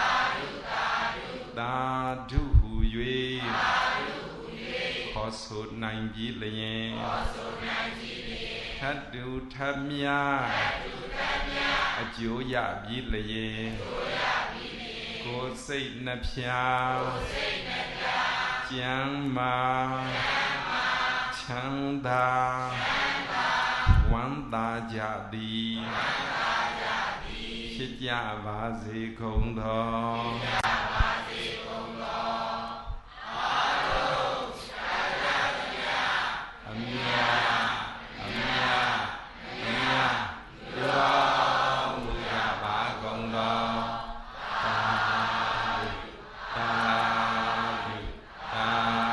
သာဓုဟူ၍ခေါ်ဆိုနိုင်ပြီလျင်ထတ်တူထတ်မြအကျိုးရပြီလျင်ကိုယ်စိတ်နှဖျားကျမ်းမာချမ်းသာဝမ်းသာကြသည်ဖြစ်ကြပါစေကုန်သောအမြတ်အမြတ်အမြတ်ရောမူကြပါကုန်သောသာသာသာ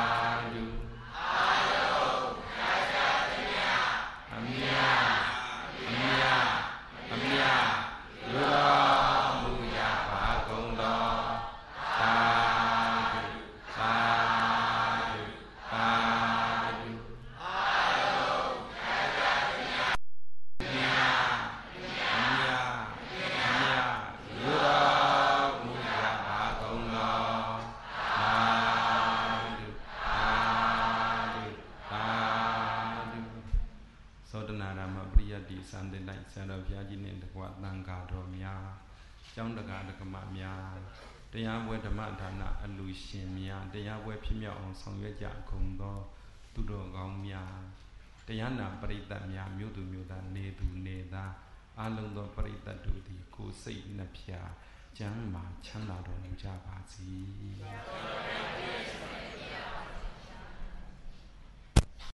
အမြတ်အမြတ်အမြတ်ရောမူကြပါကုန်သောသာသာသာစံတင်လိုက်ဆရာတော်ဘုရားကြီးနဲ့တကွသံဃာတော်များကျောင်းတကာဓမ္မများတရားပွဲဓမ္မဒါနအလူရှင်များတရားပွဲဖြစ်မြောက်အောင်ဆောင်ရွက်ကြကုန်သောသူတော်ကောင်းများတရားနာပရိသတ်များမြို့သူမြို့သားနေသူနေသားအလုံးသောပရိသတ်တို့သည်ကိုယ်စိတ်နှဖျားကျမ်းမာချမ်းသာတော်မူကြပါစေ